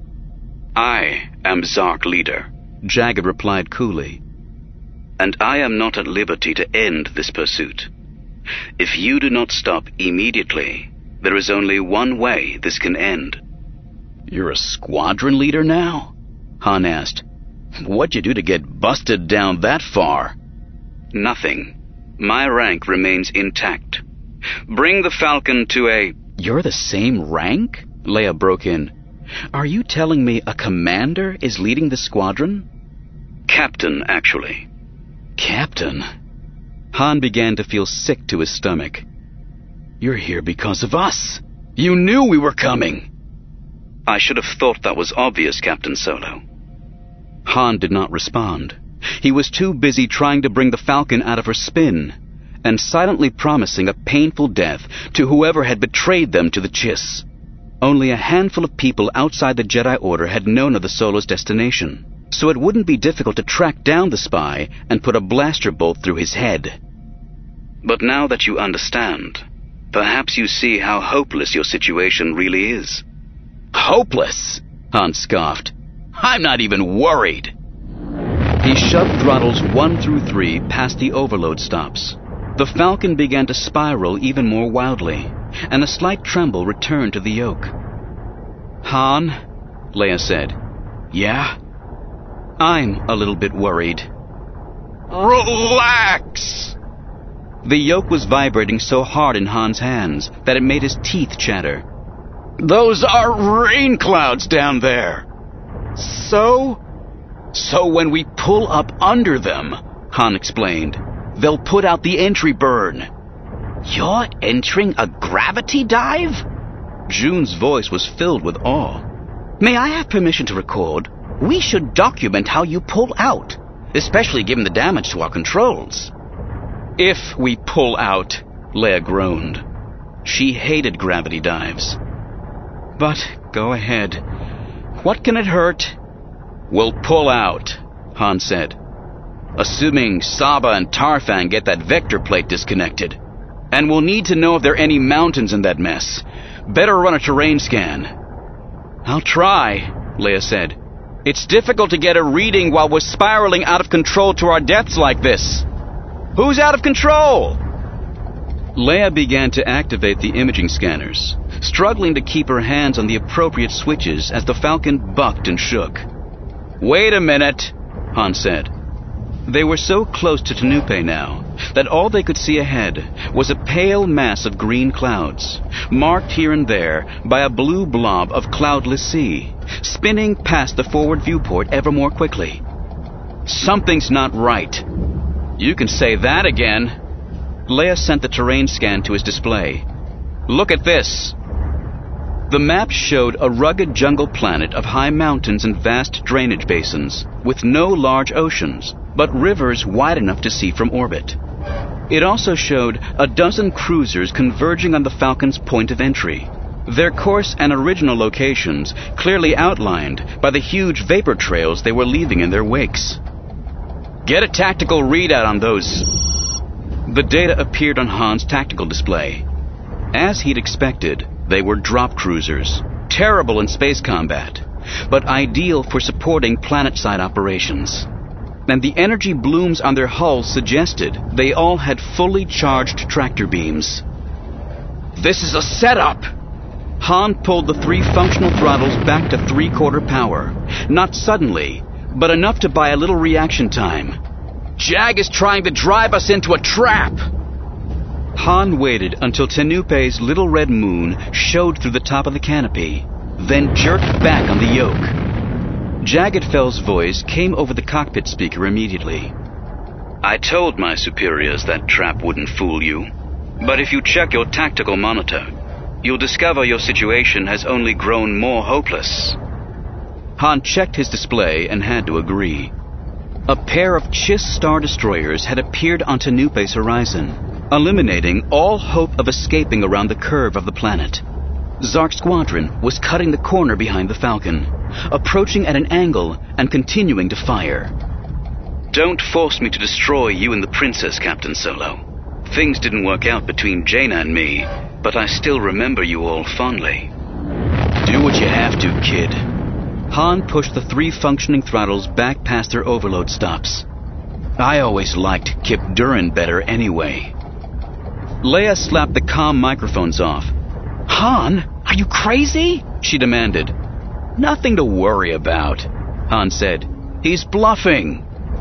I am Zark Leader, Jagged replied coolly, and I am not at liberty to end this pursuit. If you do not stop immediately, there is only one way this can end. You're a squadron leader now? Han asked. What'd you do to get busted down that far? Nothing. My rank remains intact. Bring the Falcon to a... You're the same rank? Leia broke in. Are you telling me a commander is leading the squadron? Captain, actually. Captain? Han began to feel sick to his stomach. You're here because of us. You knew we were coming. I should have thought that was obvious, Captain Solo. Han did not respond. He was too busy trying to bring the Falcon out of her spin, and silently promising a painful death to whoever had betrayed them to the Chiss. Only a handful of people outside the Jedi Order had known of the Solo's destination, so it wouldn't be difficult to track down the spy and put a blaster bolt through his head. But now that you understand, perhaps you see how hopeless your situation really is. Hopeless? Han scoffed. I'm not even worried. He shoved throttles one through three past the overload stops. The Falcon began to spiral even more wildly, and a slight tremble returned to the yoke. Han, Leia said. Yeah? I'm a little bit worried. Relax! The yoke was vibrating so hard in Han's hands that it made his teeth chatter. Those are rain clouds down there. So? So when we pull up under them, Han explained, they'll put out the entry burn. You're entering a gravity dive? June's voice was filled with awe. May I have permission to record? We should document how you pull out, especially given the damage to our controls. If we pull out, Leia groaned. She hated gravity dives. But go ahead. What can it hurt? We'll pull out, Han said. Assuming Saba and Tarfang get that vector plate disconnected. And we'll need to know if there are any mountains in that mess. Better run a terrain scan. I'll try, Leia said. It's difficult to get a reading while we're spiraling out of control to our deaths like this. Who's out of control? Leia began to activate the imaging scanners, struggling to keep her hands on the appropriate switches as the Falcon bucked and shook. Wait a minute, Han said. They were so close to Tanupe now that all they could see ahead was a pale mass of green clouds, marked here and there by a blue blob of cloudless sea, spinning past the forward viewport ever more quickly. Something's not right. You can say that again. Leia sent the terrain scan to his display. Look at this. The map showed a rugged jungle planet of high mountains and vast drainage basins, with no large oceans, but rivers wide enough to see from orbit. It also showed a dozen cruisers converging on the Falcon's point of entry, their course and original locations clearly outlined by the huge vapor trails they were leaving in their wakes. Get a tactical readout on those. The data appeared on Han's tactical display. As he'd expected, they were drop cruisers, terrible in space combat, but ideal for supporting planet-side operations. And the energy blooms on their hulls suggested they all had fully charged tractor beams. This is a setup! Han pulled the three functional throttles back to three-quarter power. Not suddenly, but enough to buy a little reaction time. Jag is trying to drive us into a trap! Han waited until Tenupe's little red moon showed through the top of the canopy, then jerked back on the yoke. Jagged Fell's voice came over the cockpit speaker immediately. I told my superiors that trap wouldn't fool you, but if you check your tactical monitor, you'll discover your situation has only grown more hopeless. Han checked his display and had to agree. A pair of Chiss Star Destroyers had appeared on Tenupe's horizon, eliminating all hope of escaping around the curve of the planet. Zark's squadron was cutting the corner behind the Falcon, approaching at an angle and continuing to fire. Don't force me to destroy you and the Princess, Captain Solo. Things didn't work out between Jaina and me, but I still remember you all fondly. Do what you have to, kid. Han pushed the three functioning throttles back past their overload stops. I always liked Kip Duran better anyway. Leia slapped the comm microphones off. Han, are you crazy? She demanded. Nothing to worry about, Han said. He's bluffing.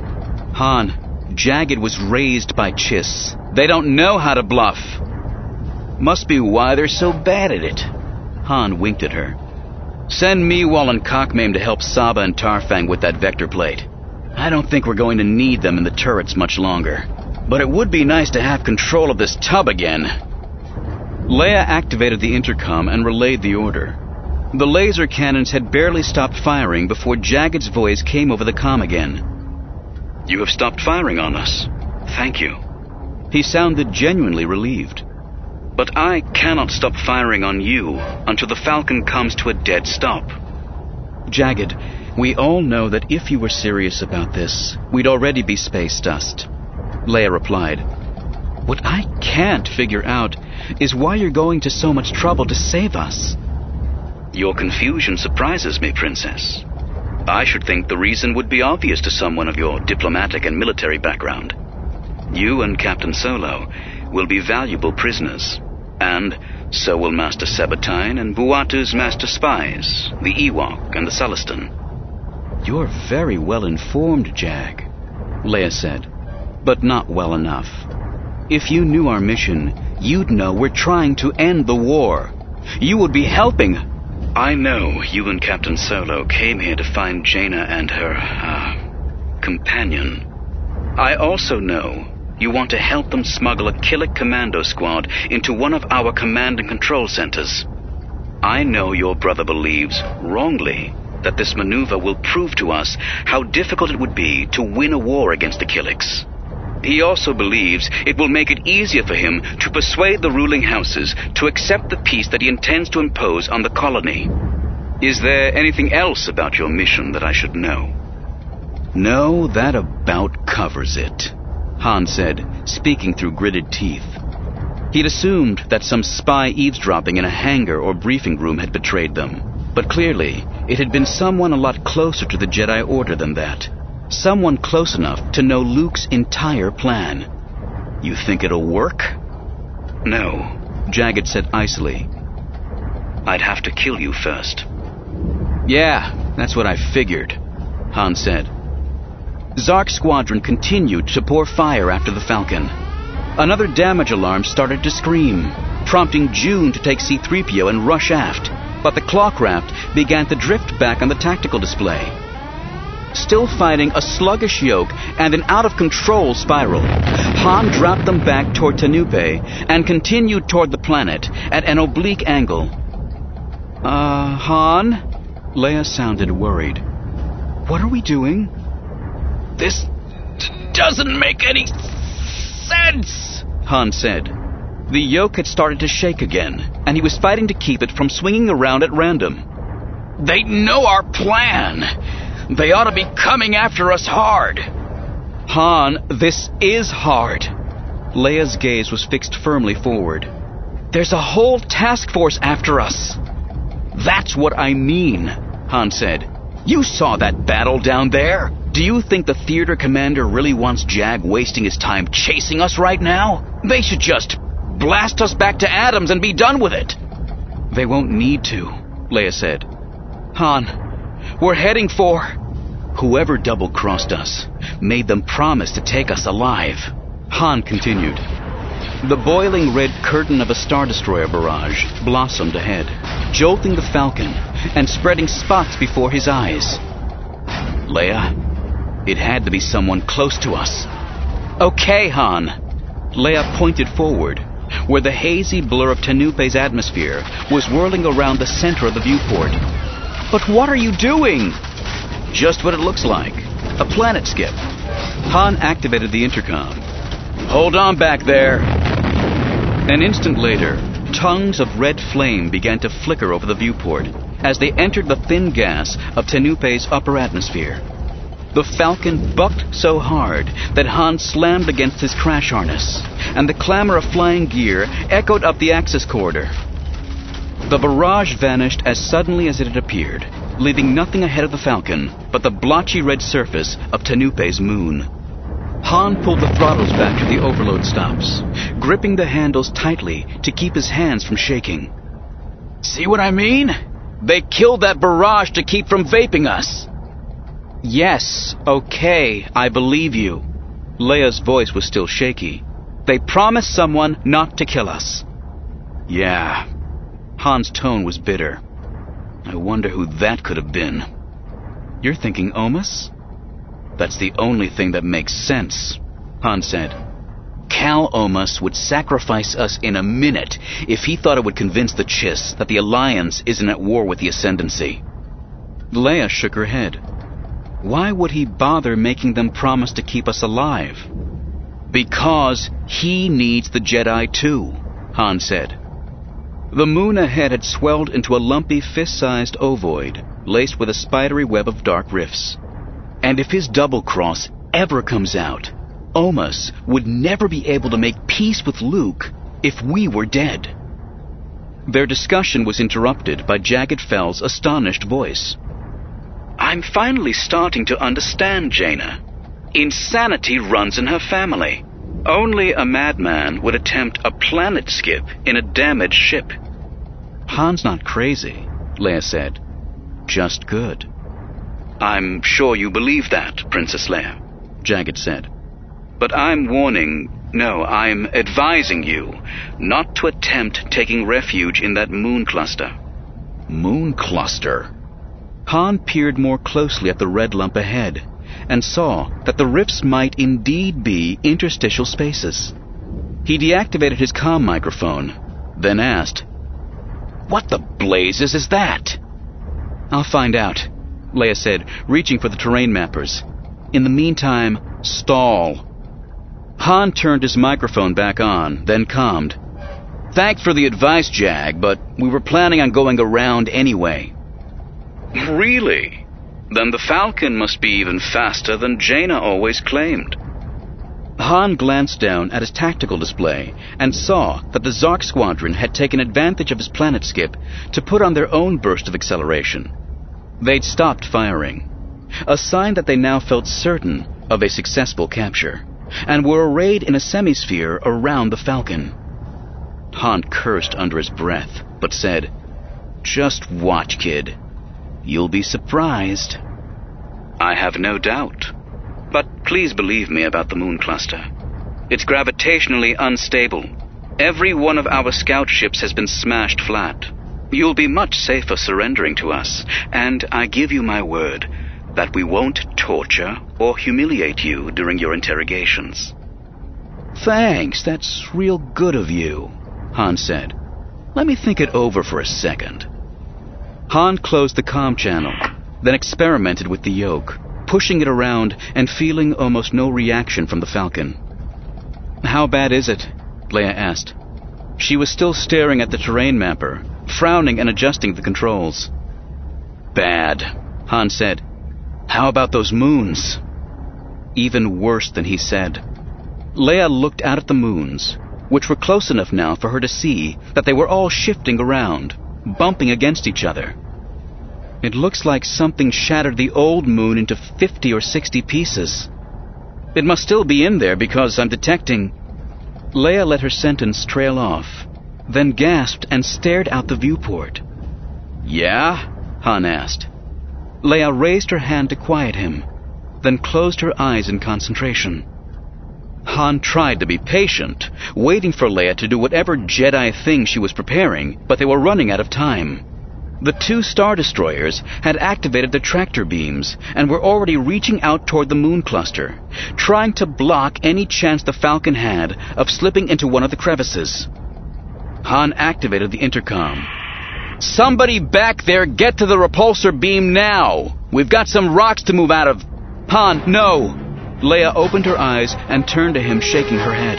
Han, Jagged was raised by Chiss. They don't know how to bluff. Must be why they're so bad at it. Han winked at her. Send Meewall and Cockmame to help Saba and Tarfang with that vector plate. I don't think we're going to need them in the turrets much longer. But it would be nice to have control of this tub again. Leia activated the intercom and relayed the order. The laser cannons had barely stopped firing before Jagged's voice came over the comm again. You have stopped firing on us. Thank you. He sounded genuinely relieved. But I cannot stop firing on you until the Falcon comes to a dead stop. Jagged, we all know that if you were serious about this, we'd already be space dust. Leia replied. What I can't figure out is why you're going to so much trouble to save us. Your confusion surprises me, Princess. I should think the reason would be obvious to someone of your diplomatic and military background. You and Captain Solo will be valuable prisoners, and so will Master Sabatine and Buatu's master spies, the Ewok and the Sullustan. You're very well informed, Jag, Leia said, but not well enough. If you knew our mission, you'd know we're trying to end the war. You would be helping. I know you and Captain Solo came here to find Jaina and her, uh, companion. I also know you want to help them smuggle a Killik commando squad into one of our command and control centers. I know your brother believes, wrongly, that this maneuver will prove to us how difficult it would be to win a war against the Killiks. He also believes it will make it easier for him to persuade the ruling houses to accept the peace that he intends to impose on the colony. Is there anything else about your mission that I should know? No, that about covers it, Han said, speaking through gritted teeth. He'd assumed that some spy eavesdropping in a hangar or briefing room had betrayed them, but clearly it had been someone a lot closer to the Jedi Order than that. Someone close enough to know Luke's entire plan. You think it'll work? No, Jagged said icily. I'd have to kill you first. Yeah, that's what I figured, Han said. Zark's squadron continued to pour fire after the Falcon. Another damage alarm started to scream, prompting June to take C three P O and rush aft, but the clock raft began to drift back on the tactical display. Still fighting a sluggish yoke and an out-of-control spiral, Han dropped them back toward Tanupe and continued toward the planet at an oblique angle. Uh, Han? Leia sounded worried. What are we doing? This d- doesn't make any sense, Han said. The yoke had started to shake again, and he was fighting to keep it from swinging around at random. They know our plan. They ought to be coming after us hard. Han, this is hard. Leia's gaze was fixed firmly forward. There's a whole task force after us. That's what I mean, Han said. You saw that battle down there. Do you think the theater commander really wants Jag wasting his time chasing us right now? They should just blast us back to atoms and be done with it. They won't need to, Leia said. Han, we're heading for... Whoever double-crossed us made them promise to take us alive, Han continued. The boiling red curtain of a Star Destroyer barrage blossomed ahead, jolting the Falcon and spreading spots before his eyes. Leia, it had to be someone close to us. Okay, Han. Leia pointed forward, where the hazy blur of Tanupe's atmosphere was whirling around the center of the viewport. But what are you doing? Just what it looks like. A planet skip. Han activated the intercom. Hold on back there. An instant later, tongues of red flame began to flicker over the viewport as they entered the thin gas of Tanupe's upper atmosphere. The Falcon bucked so hard that Han slammed against his crash harness, and the clamor of flying gear echoed up the access corridor. The barrage vanished as suddenly as it had appeared, leaving nothing ahead of the Falcon but the blotchy red surface of Tanupe's moon. Han pulled the throttles back to the overload stops, gripping the handles tightly to keep his hands from shaking. See what I mean? They killed that barrage to keep from vaping us. Yes, okay, I believe you. Leia's voice was still shaky. They promised someone not to kill us. Yeah. Han's tone was bitter. I wonder who that could have been. You're thinking Omus? That's the only thing that makes sense, Han said. Cal Omus would sacrifice us in a minute if he thought it would convince the Chiss that the Alliance isn't at war with the Ascendancy. Leia shook her head. Why would he bother making them promise to keep us alive? Because he needs the Jedi too, Han said. The moon ahead had swelled into a lumpy fist-sized ovoid, laced with a spidery web of dark rifts. And if his double-cross ever comes out, Omus would never be able to make peace with Luke if we were dead. Their discussion was interrupted by Jagged Fell's astonished voice. I'm finally starting to understand Jaina. Insanity runs in her family. Only a madman would attempt a planet skip in a damaged ship. Han's not crazy, Leia said. Just good. I'm sure you believe that, Princess Leia, Jagged said. But I'm warning, no, I'm advising you not to attempt taking refuge in that moon cluster. Moon cluster? Han peered more closely at the red lump ahead and saw that the rifts might indeed be interstitial spaces. He deactivated his comm microphone, then asked, What the blazes is that? I'll find out, Leia said, reaching for the terrain mappers. In the meantime, stall. Han turned his microphone back on, then calmed. Thanks for the advice, Jag, but we were planning on going around anyway. Really? Then the Falcon must be even faster than Jaina always claimed. Han glanced down at his tactical display and saw that the Zark Squadron had taken advantage of his planet skip to put on their own burst of acceleration. They'd stopped firing, a sign that they now felt certain of a successful capture, and were arrayed in a semisphere around the Falcon. Han cursed under his breath, but said, Just watch, kid. You'll be surprised. I have no doubt. But please believe me about the moon cluster. It's gravitationally unstable. Every one of our scout ships has been smashed flat. You'll be much safer surrendering to us, and I give you my word that we won't torture or humiliate you during your interrogations." "Thanks, that's real good of you," Han said. "Let me think it over for a second." Han closed the comm channel, then experimented with the yoke, pushing it around and feeling almost no reaction from the Falcon. "How bad is it?" Leia asked. She was still staring at the terrain mapper, frowning and adjusting the controls. "Bad," Han said. "How about those moons?" Even worse than he said. Leia looked out at the moons, which were close enough now for her to see that they were all shifting around, bumping against each other. "It looks like something shattered the old moon into fifty or sixty pieces. It must still be in there because I'm detecting..." Leia let her sentence trail off, then gasped and stared out the viewport. "Yeah?" Han asked. Leia raised her hand to quiet him, then closed her eyes in concentration. Han tried to be patient, waiting for Leia to do whatever Jedi thing she was preparing, but they were running out of time. The two Star Destroyers had activated the tractor beams and were already reaching out toward the moon cluster, trying to block any chance the Falcon had of slipping into one of the crevices. Han activated the intercom. "Somebody back there, get to the repulsor beam now! We've got some rocks to move out of..." "Han, no!" Leia opened her eyes and turned to him, shaking her head.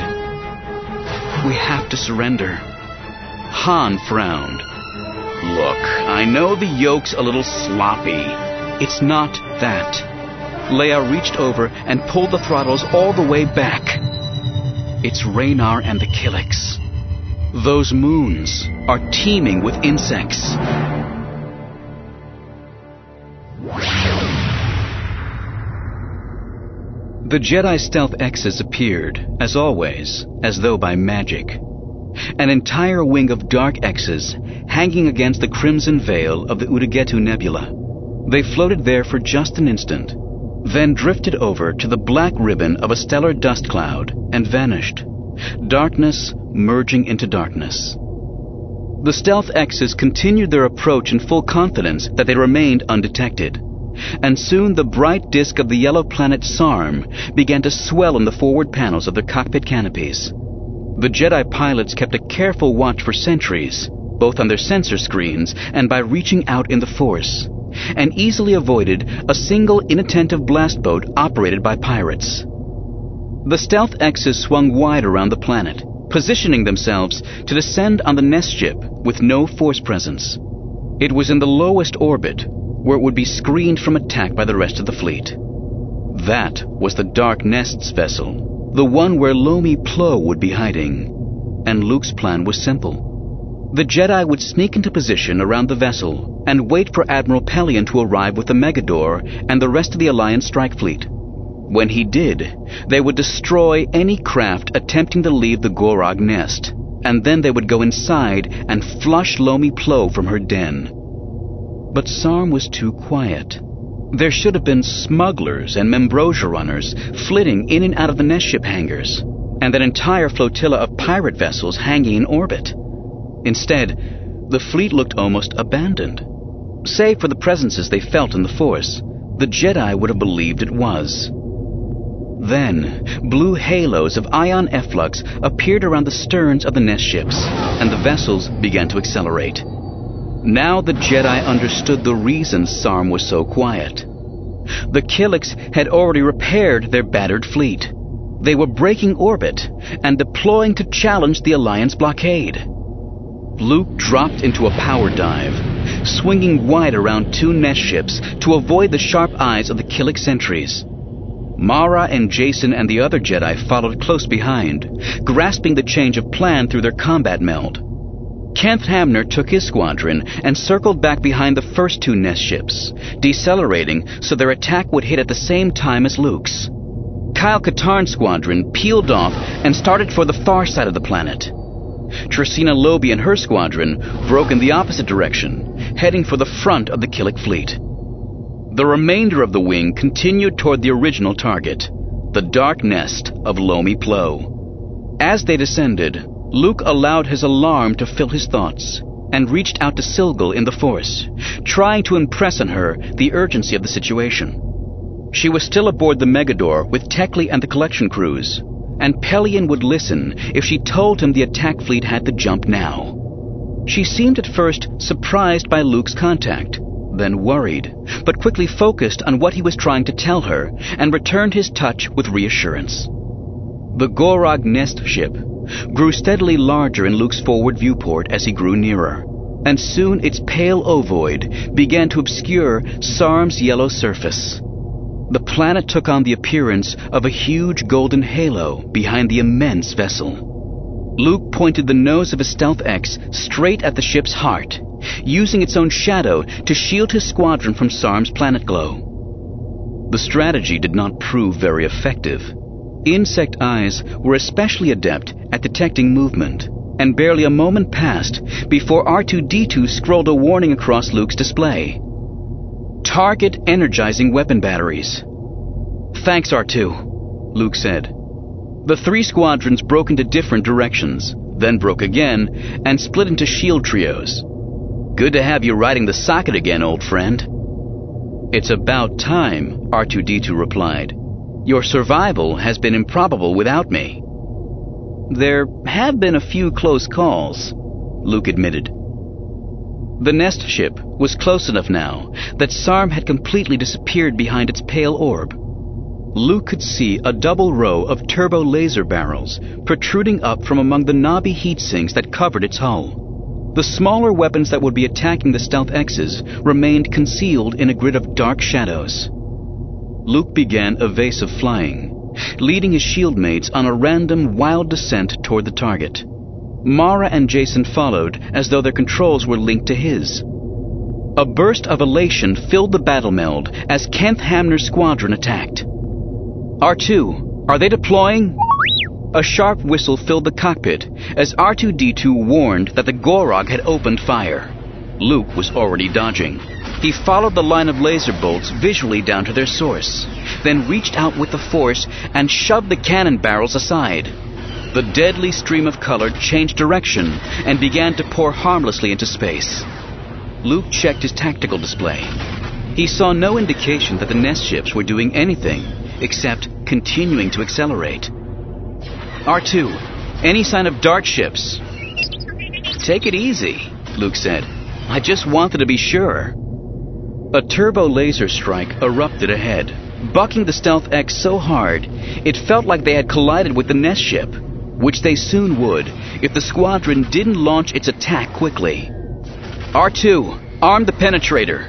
"We have to surrender." Han frowned. "Look, I know the yoke's a little sloppy." "It's not that." Leia reached over and pulled the throttles all the way back. "It's Raynar and the Killiks. Those moons are teeming with insects." The Jedi Stealth X's appeared, as always, as though by magic. An entire wing of dark X's hanging against the crimson veil of the Udagetu Nebula. They floated there for just an instant, then drifted over to the black ribbon of a stellar dust cloud and vanished, darkness merging into darkness. The Stealth X's continued their approach in full confidence that they remained undetected, and soon the bright disk of the yellow planet Sarm began to swell in the forward panels of their cockpit canopies. The Jedi pilots kept a careful watch for sentries, both on their sensor screens and by reaching out in the Force, and easily avoided a single inattentive blast boat operated by pirates. The Stealth X's swung wide around the planet, positioning themselves to descend on the nest ship with no Force presence. It was in the lowest orbit, where it would be screened from attack by the rest of the fleet. That was the Dark Nest's vessel, the one where Lomi Plo would be hiding. And Luke's plan was simple. The Jedi would sneak into position around the vessel and wait for Admiral Pelion to arrive with the Megador and the rest of the Alliance strike fleet. When he did, they would destroy any craft attempting to leave the Gorog nest, and then they would go inside and flush Lomi Plo from her den. But Sarm was too quiet. There should have been smugglers and Membrosia runners flitting in and out of the nest ship hangars, and an entire flotilla of pirate vessels hanging in orbit. Instead, the fleet looked almost abandoned. Save for the presences they felt in the Force, the Jedi would have believed it was. Then, blue halos of ion efflux appeared around the sterns of the nest ships, and the vessels began to accelerate. Now the Jedi understood the reason Sarm was so quiet. The Killiks had already repaired their battered fleet. They were breaking orbit and deploying to challenge the Alliance blockade. Luke dropped into a power dive, swinging wide around two nest ships to avoid the sharp eyes of the Killik sentries. Mara and Jason and the other Jedi followed close behind, grasping the change of plan through their combat meld. Kenneth Hamner took his squadron and circled back behind the first two nest ships, decelerating so their attack would hit at the same time as Luke's. Kyle Katarn's squadron peeled off and started for the far side of the planet. Tresina Lobi and her squadron broke in the opposite direction, heading for the front of the Killik fleet. The remainder of the wing continued toward the original target, the dark nest of Lomi Plo. As they descended, Luke allowed his alarm to fill his thoughts and reached out to Silgal in the Force, trying to impress on her the urgency of the situation. She was still aboard the Megador with Tekli and the collection crews, and Pelion would listen if she told him the attack fleet had to jump now. She seemed at first surprised by Luke's contact, then worried, but quickly focused on what he was trying to tell her and returned his touch with reassurance. The Gorog nest ship grew steadily larger in Luke's forward viewport as he grew nearer, and soon its pale ovoid began to obscure Sarm's yellow surface. The planet took on the appearance of a huge golden halo behind the immense vessel. Luke pointed the nose of his Stealth X straight at the ship's heart, using its own shadow to shield his squadron from Sarm's planet glow. The strategy did not prove very effective. Insect eyes were especially adept at detecting movement, and barely a moment passed before R two D two scrolled a warning across Luke's display. Target energizing weapon batteries. Thanks, R two, Luke said. The three squadrons broke into different directions, then broke again, and split into shield trios. Good to have you riding the socket again, old friend. It's about time, R two D two replied. Your survival has been improbable without me. There have been a few close calls, Luke admitted. The nest ship was close enough now that Sarm had completely disappeared behind its pale orb. Luke could see a double row of turbo laser barrels protruding up from among the knobby heat sinks that covered its hull. The smaller weapons that would be attacking the Stealth X's remained concealed in a grid of dark shadows. Luke began evasive flying, leading his shield mates on a random wild descent toward the target. Mara and Jason followed as though their controls were linked to his. A burst of elation filled the battle meld as Kenneth Hamner's squadron attacked. R two, are they deploying? A sharp whistle filled the cockpit as R two D two warned that the Gorog had opened fire. Luke was already dodging. He followed the line of laser bolts visually down to their source, then reached out with the force and shoved the cannon barrels aside. The deadly stream of color changed direction and began to pour harmlessly into space. Luke checked his tactical display. He saw no indication that the nest ships were doing anything except continuing to accelerate. R two, any sign of dart ships? Take it easy, Luke said. I just wanted to be sure. A turbo laser strike erupted ahead, bucking the Stealth X so hard it felt like they had collided with the nest ship, which they soon would if the squadron didn't launch its attack quickly. R two, arm the penetrator.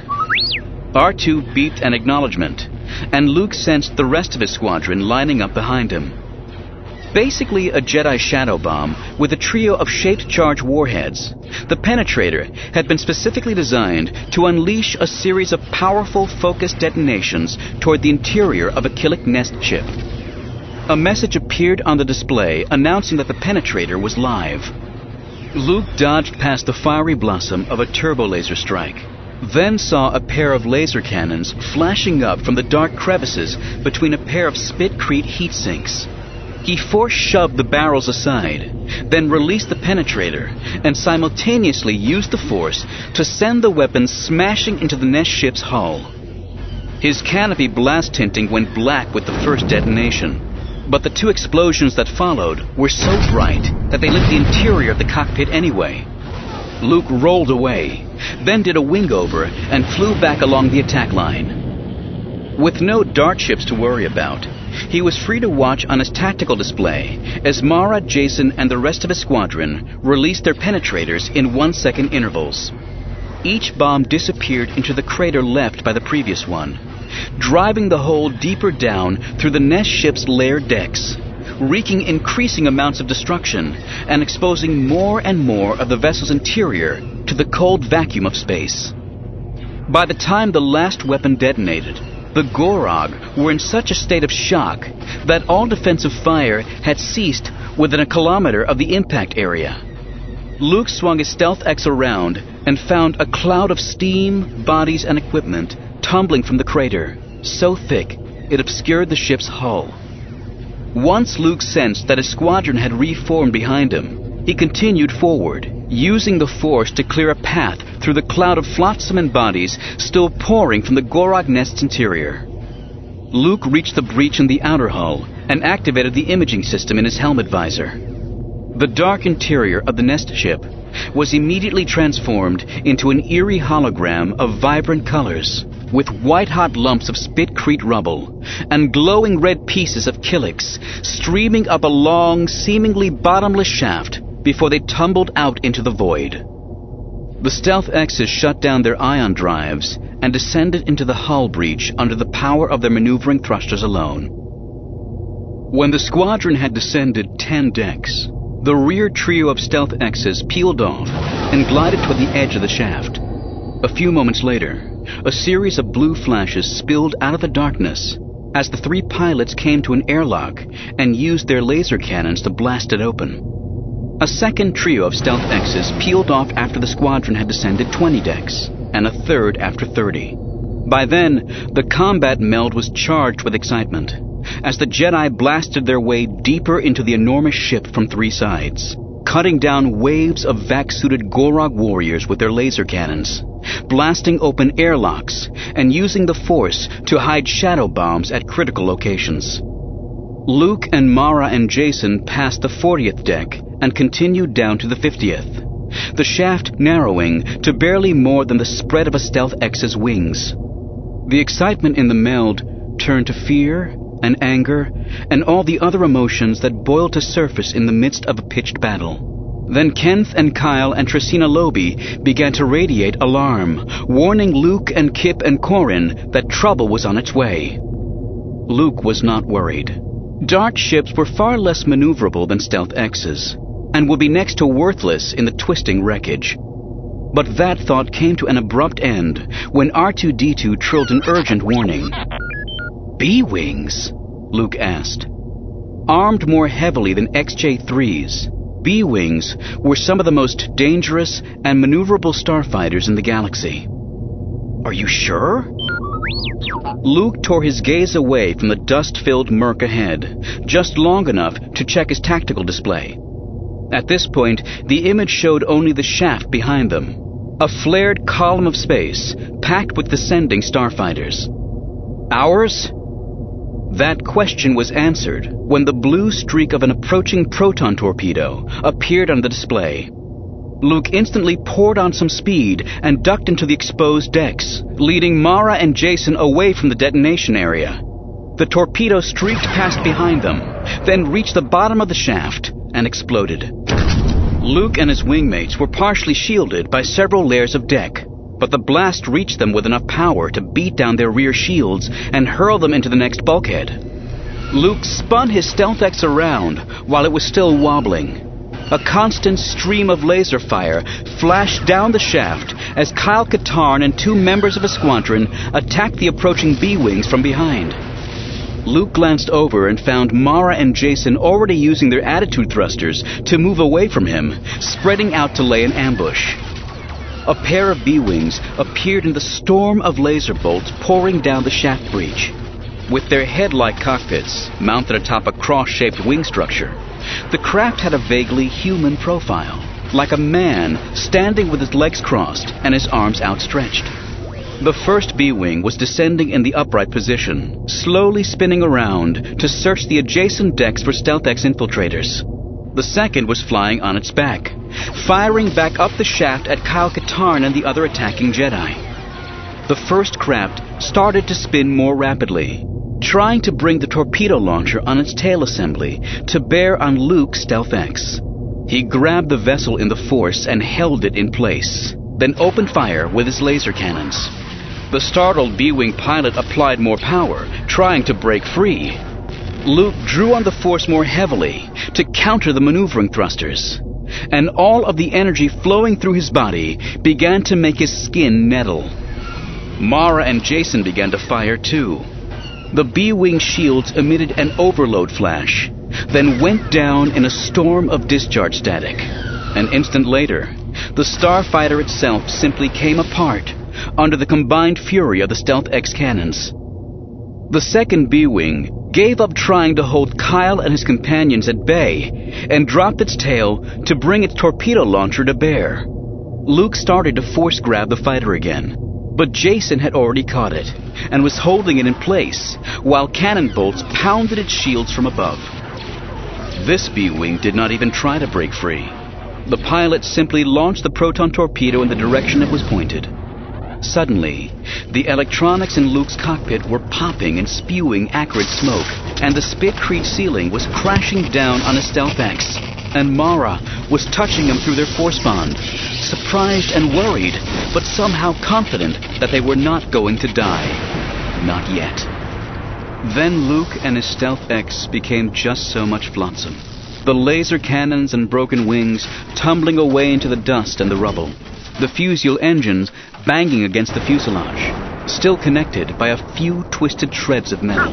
R two beeped an acknowledgement, and Luke sensed the rest of his squadron lining up behind him. Basically a Jedi shadow bomb with a trio of shaped charge warheads, the penetrator had been specifically designed to unleash a series of powerful focused detonations toward the interior of a Killik nest ship. A message appeared on the display announcing that the penetrator was live. Luke dodged past the fiery blossom of a turbo laser strike, then saw a pair of laser cannons flashing up from the dark crevices between a pair of Spitcrete heat sinks. He force-shoved the barrels aside, then released the penetrator, and simultaneously used the force to send the weapon smashing into the nest ship's hull. His canopy blast tinting went black with the first detonation, but the two explosions that followed were so bright that they lit the interior of the cockpit anyway. Luke rolled away, then did a wingover and flew back along the attack line. With no dart ships to worry about, he was free to watch on his tactical display as Mara, Jason, and the rest of his squadron released their penetrators in one-second intervals. Each bomb disappeared into the crater left by the previous one, driving the hole deeper down through the nest ship's layered decks, wreaking increasing amounts of destruction and exposing more and more of the vessel's interior to the cold vacuum of space. By the time the last weapon detonated, the Gorog were in such a state of shock that all defensive fire had ceased within a kilometer of the impact area. Luke swung his Stealth X around and found a cloud of steam, bodies, and equipment tumbling from the crater, so thick it obscured the ship's hull. Once Luke sensed that his squadron had reformed behind him, he continued forward, using the Force to clear a path through the cloud of flotsam and bodies still pouring from the Gorog nest's interior. Luke reached the breach in the outer hull and activated the imaging system in his helmet visor. The dark interior of the nest ship was immediately transformed into an eerie hologram of vibrant colors, with white-hot lumps of spitcrete rubble and glowing red pieces of Kylix streaming up a long, seemingly bottomless shaft before they tumbled out into the void. The Stealth X's shut down their ion drives and descended into the hull breach under the power of their maneuvering thrusters alone. When the squadron had descended ten decks, the rear trio of Stealth X's peeled off and glided toward the edge of the shaft. A few moments later, a series of blue flashes spilled out of the darkness as the three pilots came to an airlock and used their laser cannons to blast it open. A second trio of Stealth X's peeled off after the squadron had descended twenty decks, and a third after thirty. By then, the combat meld was charged with excitement, as the Jedi blasted their way deeper into the enormous ship from three sides, cutting down waves of vac-suited Gorog warriors with their laser cannons, blasting open airlocks, and using the Force to hide shadow bombs at critical locations. Luke and Mara and Jacen passed the fortieth deck and continued down to the fiftieth, the shaft narrowing to barely more than the spread of a Stealth X's wings. The excitement in the meld turned to fear and anger and all the other emotions that boiled to surface in the midst of a pitched battle. Then Kenth and Kyle and Tresina Lobi began to radiate alarm, warning Luke and Kip and Corrin that trouble was on its way. Luke was not worried. Dark ships were far less maneuverable than Stealth X's, and would be next to worthless in the twisting wreckage. But that thought came to an abrupt end when R two D two trilled an urgent warning. B-Wings? Luke asked. Armed more heavily than X J threes, B-Wings were some of the most dangerous and maneuverable starfighters in the galaxy. Are you sure? Luke tore his gaze away from the dust-filled murk ahead, just long enough to check his tactical display. At this point, the image showed only the shaft behind them, a flared column of space packed with descending starfighters. Ours? That question was answered when the blue streak of an approaching proton torpedo appeared on the display. Luke instantly poured on some speed and ducked into the exposed decks, leading Mara and Jacen away from the detonation area. The torpedo streaked past behind them, then reached the bottom of the shaft and exploded. Luke and his wingmates were partially shielded by several layers of deck, but the blast reached them with enough power to beat down their rear shields and hurl them into the next bulkhead. Luke spun his Stealth X around while it was still wobbling. A constant stream of laser fire flashed down the shaft as Kyle Katarn and two members of a squadron attacked the approaching B-Wings from behind. Luke glanced over and found Mara and Jacen already using their attitude thrusters to move away from him, spreading out to lay an ambush. A pair of B-Wings appeared in the storm of laser bolts pouring down the shaft breach. With their head-like cockpits mounted atop a cross-shaped wing structure, the craft had a vaguely human profile, like a man standing with his legs crossed and his arms outstretched. The first B-Wing was descending in the upright position, slowly spinning around to search the adjacent decks for Stealth X infiltrators. The second was flying on its back, firing back up the shaft at Kyle Katarn and the other attacking Jedi. The first craft started to spin more rapidly, trying to bring the torpedo launcher on its tail assembly to bear on Luke's Stealth X. He grabbed the vessel in the Force and held it in place, then opened fire with his laser cannons. The startled B-Wing pilot applied more power, trying to break free. Luke drew on the Force more heavily to counter the maneuvering thrusters, and all of the energy flowing through his body began to make his skin nettle. Mara and Jacen began to fire too. The B-Wing shields emitted an overload flash, then went down in a storm of discharge static. An instant later, the starfighter itself simply came apart under the combined fury of the Stealth X cannons. The second B-Wing gave up trying to hold Kyle and his companions at bay and dropped its tail to bring its torpedo launcher to bear. Luke started to force grab the fighter again, but Jason had already caught it and was holding it in place while cannon bolts pounded its shields from above. This B-wing did not even try to break free. The pilot simply launched the proton torpedo in the direction it was pointed. Suddenly, the electronics in Luke's cockpit were popping and spewing acrid smoke, and the Spitcrete ceiling was crashing down on his Stealth X, and Mara was touching him through their force bond, surprised and worried, but somehow confident that they were not going to die. Not yet. Then Luke and his Stealth X became just so much flotsam. The laser cannons and broken wings tumbling away into the dust and the rubble. The Fusial engines banging against the fuselage, still connected by a few twisted shreds of metal.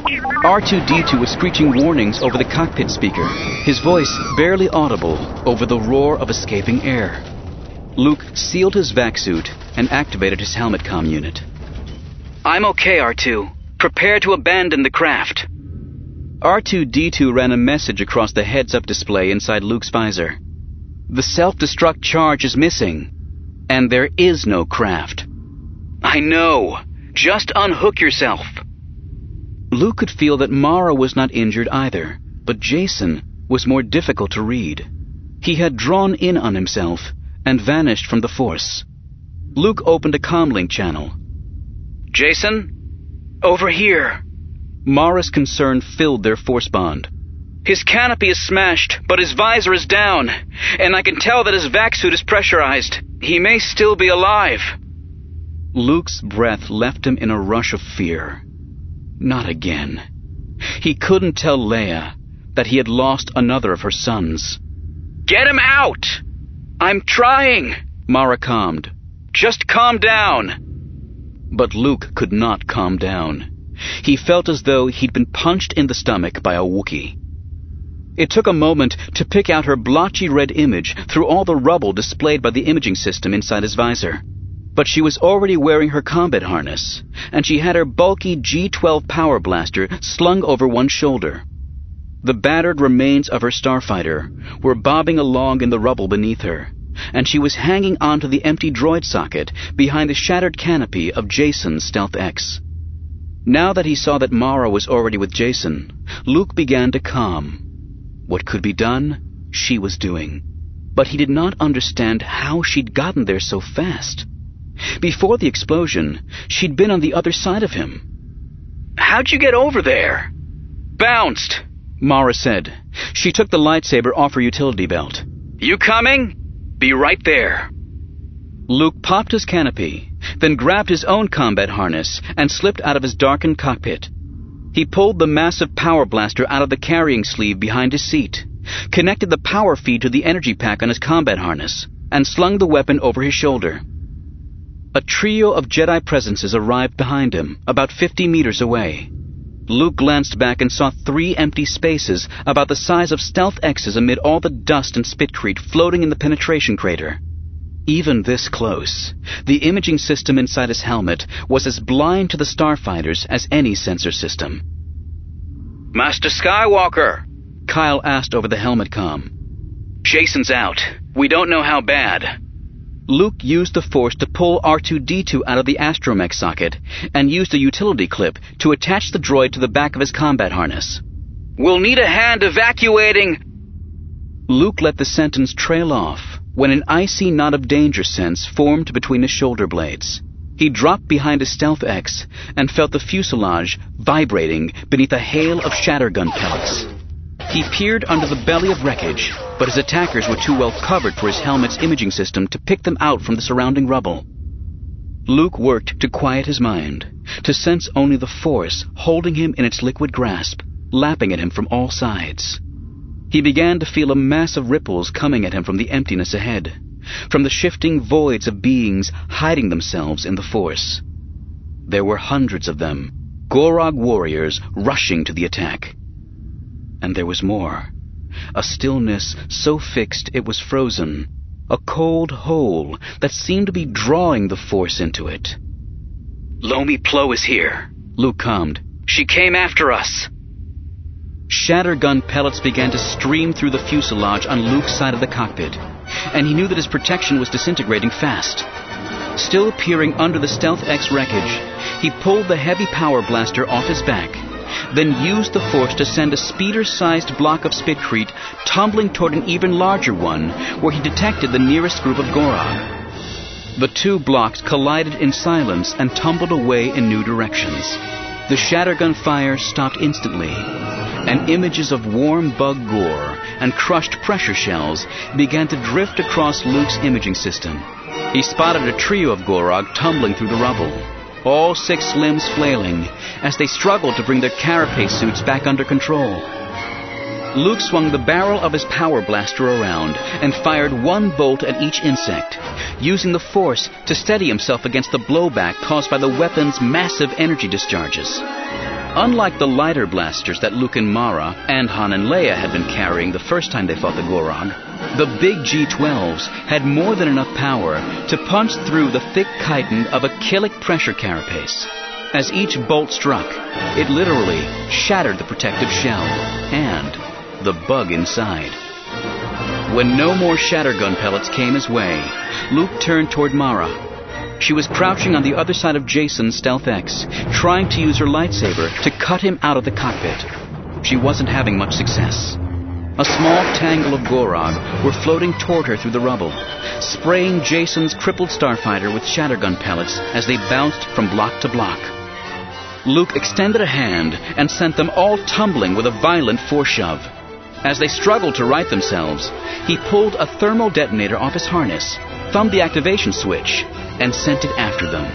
R two D two was screeching warnings over the cockpit speaker, his voice barely audible over the roar of escaping air. Luke sealed his vac suit and activated his helmet comm unit. I'm okay, R two. Prepare to abandon the craft. R two D two ran a message across the heads-up display inside Luke's visor. The self-destruct charge is missing, and there is no craft. I know. Just unhook yourself. Luke could feel that Mara was not injured either, but Jason was more difficult to read. He had drawn in on himself and vanished from the Force. Luke opened a comlink channel. Jason? Over here. Mara's concern filled their force bond. His canopy is smashed, but his visor is down, and I can tell that his vac suit is pressurized. He may still be alive. Luke's breath left him in a rush of fear. Not again. He couldn't tell Leia that he had lost another of her sons. Get him out! I'm trying, Mara calmed. Just calm down. But Luke could not calm down. He felt as though he'd been punched in the stomach by a Wookiee. It took a moment to pick out her blotchy red image through all the rubble displayed by the imaging system inside his visor. But she was already wearing her combat harness, and she had her bulky G twelve power blaster slung over one shoulder. The battered remains of her starfighter were bobbing along in the rubble beneath her, and she was hanging onto the empty droid socket behind the shattered canopy of Jason's Stealth X. Now that he saw that Mara was already with Jason, Luke began to calm. What could be done, she was doing. But he did not understand how she'd gotten there so fast. Before the explosion, she'd been on the other side of him. How'd you get over there? Bounced, Mara said. She took the lightsaber off her utility belt. You coming? Be right there. Luke popped his canopy, then grabbed his own combat harness and slipped out of his darkened cockpit. He pulled the massive power blaster out of the carrying sleeve behind his seat, connected the power feed to the energy pack on his combat harness, and slung the weapon over his shoulder. A trio of Jedi presences arrived behind him, about fifty meters away. Luke glanced back and saw three empty spaces about the size of Stealth X's amid all the dust and Spitcrete floating in the penetration crater. Even this close, the imaging system inside his helmet was as blind to the starfighters as any sensor system. Master Skywalker, Kyle asked over the helmet comm. Jason's out. We don't know how bad. Luke used the Force to pull R two D two out of the astromech socket and used a utility clip to attach the droid to the back of his combat harness. We'll need a hand evacuating... Luke let the sentence trail off when an icy knot of danger sense formed between his shoulder blades. He dropped behind his Stealth X and felt the fuselage vibrating beneath a hail of shattergun pellets. He peered under the belly of wreckage, but his attackers were too well covered for his helmet's imaging system to pick them out from the surrounding rubble. Luke worked to quiet his mind, to sense only the Force holding him in its liquid grasp, lapping at him from all sides. He began to feel a mass of ripples coming at him from the emptiness ahead, from the shifting voids of beings hiding themselves in the Force. There were hundreds of them, Gorog warriors rushing to the attack. And there was more. A stillness so fixed it was frozen. A cold hole that seemed to be drawing the Force into it. Lomi Plo is here, Luke calmed. She came after us. Shattergun pellets began to stream through the fuselage on Luke's side of the cockpit, and he knew that his protection was disintegrating fast. Still peering under the Stealth X wreckage, he pulled the heavy power blaster off his back, then used the force to send a speeder-sized block of Spitcrete tumbling toward an even larger one, where he detected the nearest group of Gorog. The two blocks collided in silence and tumbled away in new directions. The Shattergun fire stopped instantly, and images of warm bug gore and crushed pressure shells began to drift across Luke's imaging system. He spotted a trio of Gorog tumbling through the rubble, all six limbs flailing as they struggled to bring their carapace suits back under control. Luke swung the barrel of his power blaster around and fired one bolt at each insect, using the force to steady himself against the blowback caused by the weapon's massive energy discharges. Unlike the lighter blasters that Luke and Mara and Han and Leia had been carrying the first time they fought the Gorog, the big G twelves had more than enough power to punch through the thick chitin of a Killik pressure carapace. As each bolt struck, it literally shattered the protective shell and the bug inside. When no more Shattergun pellets came his way, Luke turned toward Mara. She was crouching on the other side of Jason's Stealth X, trying to use her lightsaber to cut him out of the cockpit. She wasn't having much success. A small tangle of Gorog were floating toward her through the rubble, spraying Jason's crippled starfighter with Shattergun pellets as they bounced from block to block. Luke extended a hand and sent them all tumbling with a violent force shove. As they struggled to right themselves, he pulled a thermal detonator off his harness, thumbed the activation switch, and sent it after them.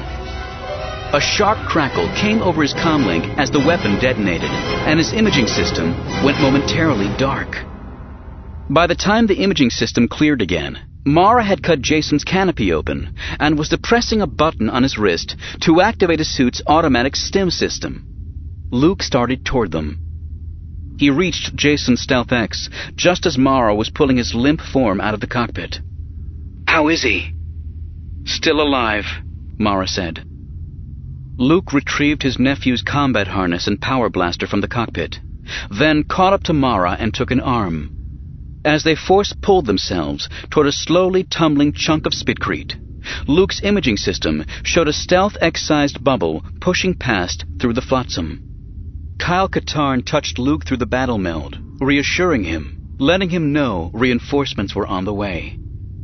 A sharp crackle came over his comlink as the weapon detonated, and his imaging system went momentarily dark. By the time the imaging system cleared again, Mara had cut Jason's canopy open and was depressing a button on his wrist to activate his suit's automatic stim system. Luke started toward them. He reached Jason's Stealth X just as Mara was pulling his limp form out of the cockpit. How is he? Still alive, Mara said. Luke retrieved his nephew's combat harness and power blaster from the cockpit, then caught up to Mara and took an arm. As they force-pulled themselves toward a slowly tumbling chunk of Spitcrete, Luke's imaging system showed a Stealth X-sized bubble pushing past through the flotsam. Kyle Katarn touched Luke through the battle meld, reassuring him, letting him know reinforcements were on the way.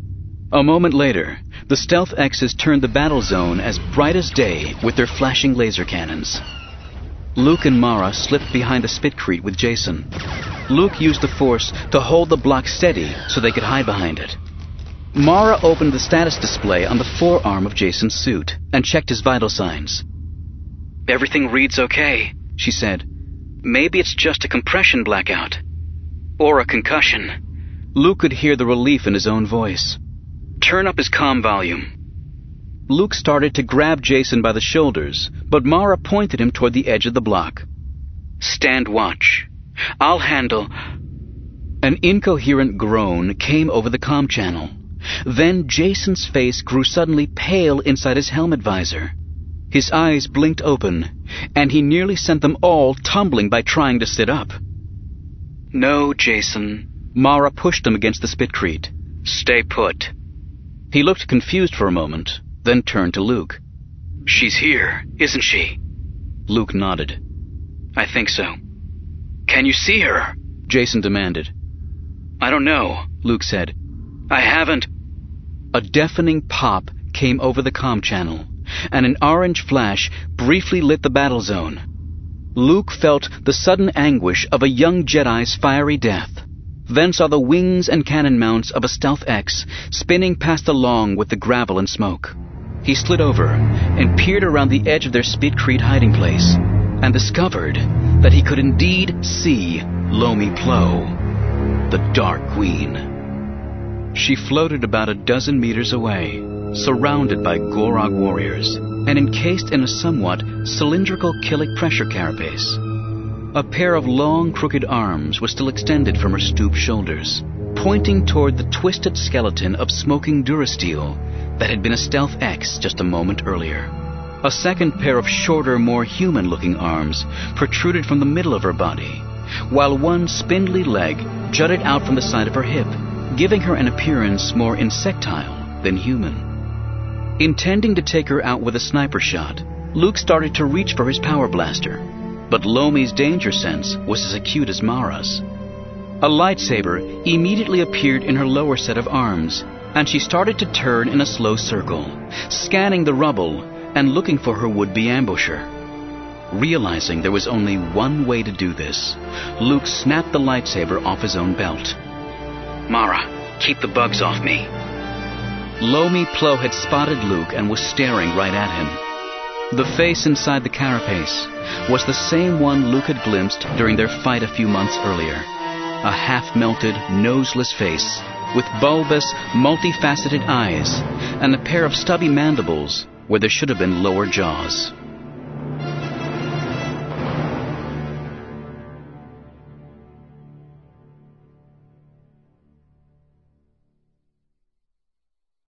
A moment later, the Stealth X's turned the battle zone as bright as day with their flashing laser cannons. Luke and Mara slipped behind the Spitcrete with Jason. Luke used the force to hold the block steady so they could hide behind it. Mara opened the status display on the forearm of Jason's suit and checked his vital signs. Everything reads okay, she said. Maybe it's just a compression blackout. Or a concussion. Luke could hear the relief in his own voice. Turn up his comm volume. Luke started to grab Jason by the shoulders, but Mara pointed him toward the edge of the block. Stand watch. I'll handle... An incoherent groan came over the comm channel. Then Jason's face grew suddenly pale inside his helmet visor. His eyes blinked open, and he nearly sent them all tumbling by trying to sit up. No, Jason. Mara pushed him against the Spitcrete. Stay put. He looked confused for a moment, then turned to Luke. She's here, isn't she? Luke nodded. I think so. Can you see her? Jason demanded. I don't know, Luke said. I haven't... A deafening pop came over the comm channel, and an orange flash briefly lit the battle zone. Luke felt the sudden anguish of a young Jedi's fiery death, then saw the wings and cannon mounts of a Stealth X spinning past along with the gravel and smoke. He slid over and peered around the edge of their Spitcrete hiding place, and discovered that he could indeed see Lomi Plo, the Dark Queen. She floated about a dozen meters away, surrounded by Gorog warriors, and encased in a somewhat cylindrical Killik pressure carapace. A pair of long, crooked arms was still extended from her stooped shoulders, pointing toward the twisted skeleton of smoking Durasteel that had been a Stealth X just a moment earlier. A second pair of shorter, more human-looking arms protruded from the middle of her body, while one spindly leg jutted out from the side of her hip, giving her an appearance more insectile than human. Intending to take her out with a sniper shot, Luke started to reach for his power blaster, but Lomi's danger sense was as acute as Mara's. A lightsaber immediately appeared in her lower set of arms, and she started to turn in a slow circle, scanning the rubble and looking for her would-be ambusher. Realizing there was only one way to do this, Luke snapped the lightsaber off his own belt. Mara, keep the bugs off me. Lomi Plo had spotted Luke and was staring right at him. The face inside the carapace was the same one Luke had glimpsed during their fight a few months earlier. A half-melted, noseless face with bulbous, multifaceted eyes and a pair of stubby mandibles where there should have been lower jaws.